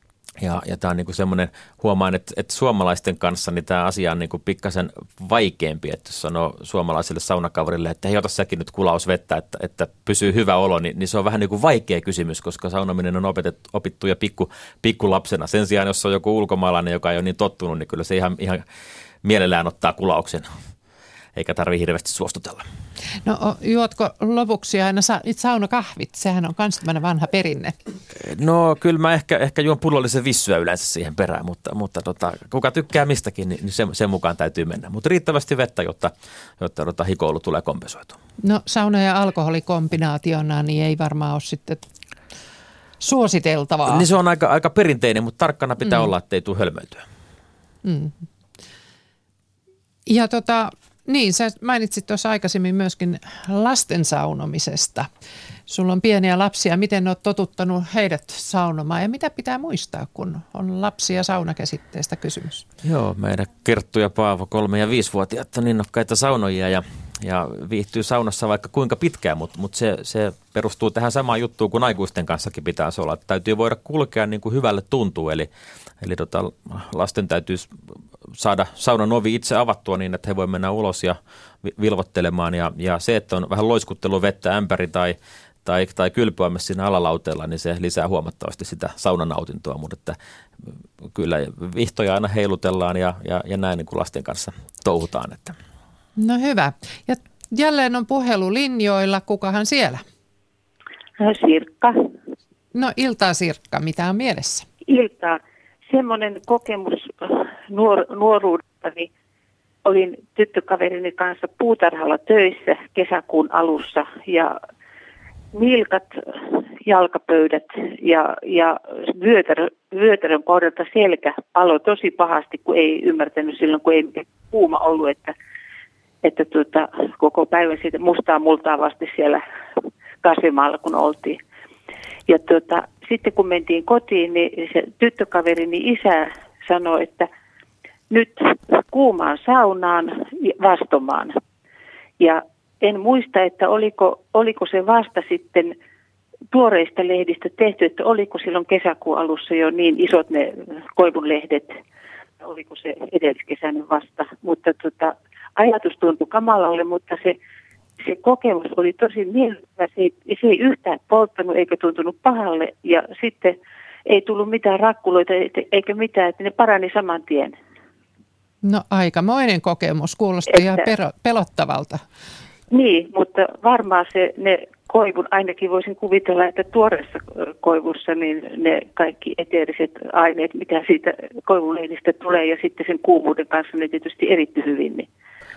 Ja tämä on niin kuin semmoinen, huomaan, että suomalaisten kanssa niin tämä asia on niin kuin pikkasen vaikeampi, että jos sanoo suomalaiselle saunakaverille, että hei, ota säkin nyt kulausvettä, että pysyy hyvä olo, niin se on vähän niin kuin vaikea kysymys, koska saunominen on opittu jo pikkulapsena. Sen sijaan, jos on joku ulkomaalainen, joka ei ole niin tottunut, niin kyllä se ihan mielellään ottaa kulauksen, eikä tarvitse hirveästi suostutella. No juotko lopuksi aina saunakahvit? Sehän on myös tämmöinen vanha perinne. No kyllä mä ehkä juon pullollisen vissyä yleensä siihen perään, mutta kuka tykkää mistäkin, niin sen mukaan täytyy mennä. Mutta riittävästi vettä, jotta hikoilu tulee kompensoitua. No sauna ja alkoholikombinaationa niin ei varmaan ole sitten suositeltavaa. Niin se on aika perinteinen, mutta tarkkana pitää olla, ettei tule hölmöityä. Ja niin, sä mainitsit tuossa aikaisemmin myöskin lasten saunomisesta. Sulla on pieniä lapsia. Miten olet totuttanut heidät saunomaan ja mitä pitää muistaa, kun on lapsia saunakäsitteestä kysymys? Joo, meidän Kerttu ja Paavo, 3- ja 5-vuotiaat on innokkaita saunojia ja viihtyy saunassa vaikka kuinka pitkään, mutta se perustuu tähän samaan juttuun kuin aikuisten kanssakin pitäisi olla. Että täytyy voida kulkea niin kuin hyvälle tuntuu, eli lasten täytyy saada saunan ovi itse avattua niin, että he voi mennä ulos ja vilvottelemaan. Ja se, että on vähän loiskutteluvettä, ämpäri tai kylpyämme siinä alalauteella, niin se lisää huomattavasti sitä saunanautintoa. Mutta että kyllä vihtoja aina heilutellaan ja näin niin kuin lasten kanssa touhutaan. Että. No hyvä. Ja jälleen on puhelu linjoilla. Kukahan siellä? Sirkka. No iltaa Sirkka. Mitä on mielessä? Iltaa. Semmoinen kokemus nuoruudestani. Olin tyttökaverini kanssa puutarhalla töissä kesäkuun alussa ja nilkat, jalkapöydät ja vyötärön kohdalta selkä paloi tosi pahasti, kun ei ymmärtänyt silloin, kun ei kuuma ollut, että koko päivän siitä mustaa multaa vasti siellä kasvimaalla, kun oltiin. Ja sitten kun mentiin kotiin, niin se tyttökaverini isä sanoi, että nyt kuumaan saunaan vastomaan. Ja en muista, että oliko se vasta sitten tuoreista lehdistä tehty, että oliko silloin kesäkuun alussa jo niin isot ne koivunlehdet, oliko se edelliskesäinen vasta. Mutta ajatus tuntui kamalalle, mutta se kokemus oli tosi miellyttävä. Se ei yhtään polttanut eikä tuntunut pahalle ja sitten ei tullut mitään rakkuloita eikä mitään, että ne parani saman tien. No aikamoinen kokemus, kuulostaa ihan pelottavalta. Niin, mutta varmaan ne koivun, ainakin voisin kuvitella, että tuoreessa koivussa niin ne kaikki eteeriset aineet, mitä siitä koivunlehdistä tulee ja sitten sen kuumuuden kanssa ne tietysti eritty hyvin. Niin.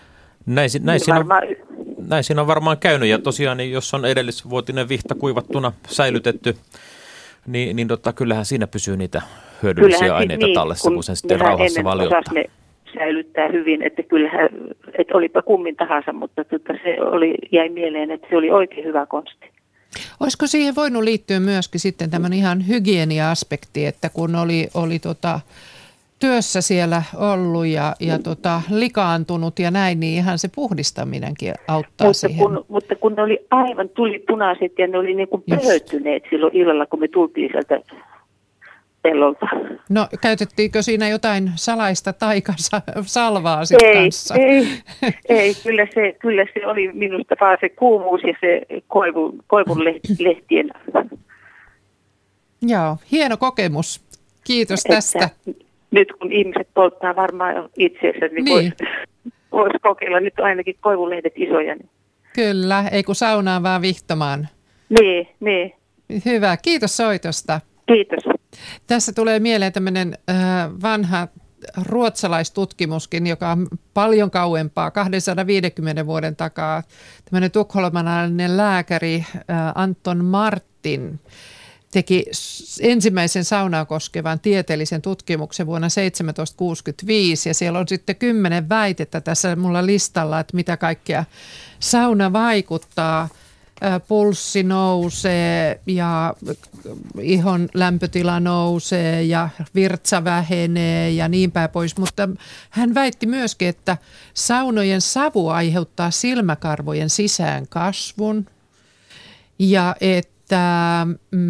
Näin siinä on varmaan käynyt ja tosiaan niin jos on edellisvuotinen vihta kuivattuna säilytetty, niin kyllähän siinä pysyy niitä hyödyllisiä aineita tallessa, kun sen sitten rauhassa valjottaa. Ne säilyttää hyvin, että kyllähän, että olipa kummin tahansa, mutta jäi mieleen, että se oli oikein hyvä konsti. Olisiko siihen voinut liittyä myöskin sitten tämmöinen ihan hygienia-aspekti, että kun oli työssä siellä ollut ja likaantunut ja näin, niin ihan se puhdistaminenkin auttaa siihen. Mutta kun ne oli aivan tulipunaiset ja ne oli niin kuin pöhöttyneet silloin illalla, kun me tultiin sieltä pellolta. No käytettiinkö siinä jotain salaista taikasalvaa sitten kanssa? Ei, kyllä se oli minusta vaan se kuumuus ja se koivun lehtien. Joo, hieno kokemus. Kiitos tästä. Nyt kun ihmiset polttaa varmaan itseensä, niin. Voisi kokeilla nyt ainakin koivulehdet isoja. Niin. Kyllä, ei kun saunaan vaan vihtomaan. Niin. Hyvä, kiitos soitosta. Kiitos. Tässä tulee mieleen tämmöinen vanha ruotsalaistutkimuskin, joka on paljon kauempaa, 250 vuoden takaa. Tämmöinen tukholmalainen lääkäri Anton Martin teki ensimmäisen saunaa koskevan tieteellisen tutkimuksen vuonna 1765 ja siellä on sitten 10 väitettä tässä mulla listalla, että mitä kaikkea sauna vaikuttaa. Pulssi nousee ja ihon lämpötila nousee ja virtsa vähenee ja niin päin pois, mutta hän väitti myöskin, että saunojen savu aiheuttaa silmäkarvojen sisään kasvun ja että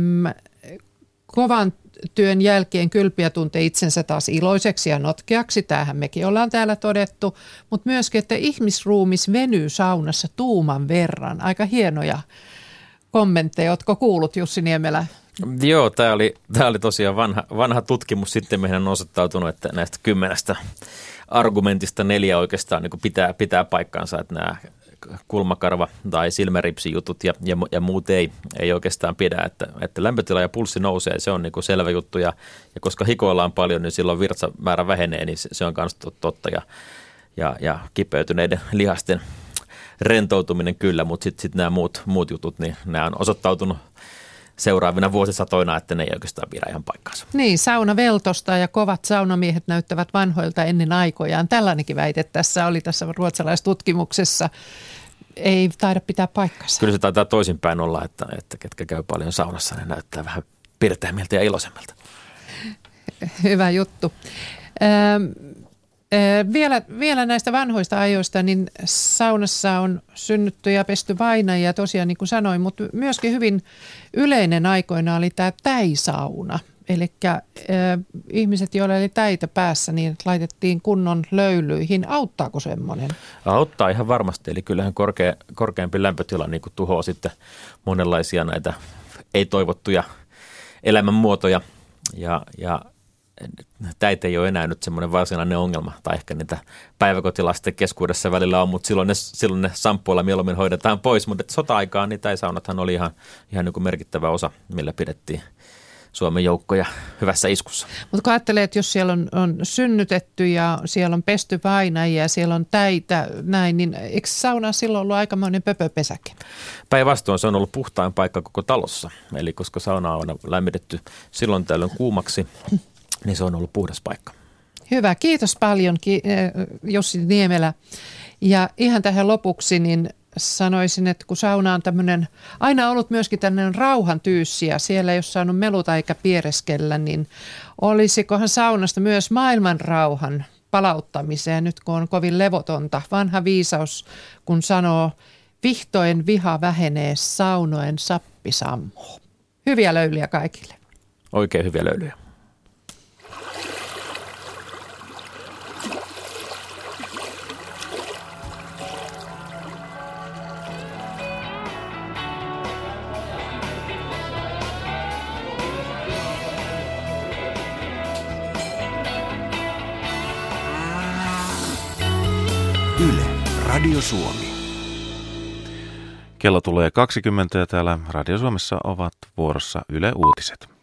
kovan työn jälkeen kylpiä tuntee itsensä taas iloiseksi ja notkeaksi. Tämähän mekin ollaan täällä todettu, mutta myöskin, että ihmisruumis venyy saunassa tuuman verran. Aika hienoja kommentteja. Ootko kuullut, Jussi Niemelä? Joo, tämä oli tosiaan vanha tutkimus. Sitten meidän on osoittautunut, että näistä 10 argumentista 4 oikeastaan niin pitää paikkaansa, että nämä kulmakarva- tai silmäripsijutut ja muut ei oikeastaan pidä, että lämpötila ja pulssi nousee, se on niin kuin selvä juttu ja koska hikoillaan paljon, niin silloin virtsamäärä vähenee, niin se on myös totta ja kipeytyneiden lihasten rentoutuminen kyllä, mutta sitten nämä muut jutut, niin nämä on osoittautunut seuraavina vuosisatoina, että ne ei oikeastaan pidä ihan paikkaansa. Niin, sauna veltosta ja kovat saunamiehet näyttävät vanhoilta ennen aikojaan. Tällainenkin väite tässä oli tässä ruotsalaistutkimuksessa. Ei taida pitää paikkansa. Kyllä se taitaa toisinpäin olla, että ketkä käy paljon saunassa, ne näyttää vähän pirteämmiltä ja iloisemmilta. Hyvä juttu. Vielä näistä vanhoista ajoista, niin saunassa on synnytty ja pesty vainajia tosiaan niin kuin sanoin, mutta myöskin hyvin yleinen aikoina oli tämä täisauna. Eli ihmiset, joilla oli täitä päässä, niin laitettiin kunnon löylyihin. Auttaako semmoinen? Auttaa ihan varmasti, eli kyllähän korkeampi lämpötila niin kuin tuhoaa sitten monenlaisia näitä ei-toivottuja elämänmuotoja ja täitä ei ole enää nyt semmoinen varsinainen ongelma, tai ehkä niitä päiväkotilasten keskuudessa välillä on, mutta silloin ne samppuilla mieluummin hoidetaan pois, mutta sota-aikaan niin täisaunathan oli ihan niin kuin merkittävä osa, millä pidettiin Suomen joukkoja hyvässä iskussa. Mutta kun ajattelee, että jos siellä on synnytetty ja siellä on pesty vainajia ja siellä on täitä näin, niin eikö sauna silloin ollut aikamoinen pöpöpesäkin? Päinvastoin se on ollut puhtain paikka koko talossa, eli koska sauna on lämmitetty silloin tällöin kuumaksi, niin se on ollut puhdas paikka. Hyvä, kiitos paljon Jussi Niemelä. Ja ihan tähän lopuksi niin sanoisin, että kun sauna on tämmöinen, aina ollut myöskin tämmöinen rauhan tyyssi ja siellä ei ole saanut meluta eikä piereskellä, niin olisikohan saunasta myös maailman rauhan palauttamiseen nyt kun on kovin levotonta. Vanha viisaus, kun sanoo, vihtoen viha vähenee, saunoen sappi sammuu. Hyviä löylyjä kaikille. Oikein hyviä löylyjä. Yle, Radio Suomi. Kello tulee 20 ja täällä Radio Suomessa ovat vuorossa Yle Uutiset.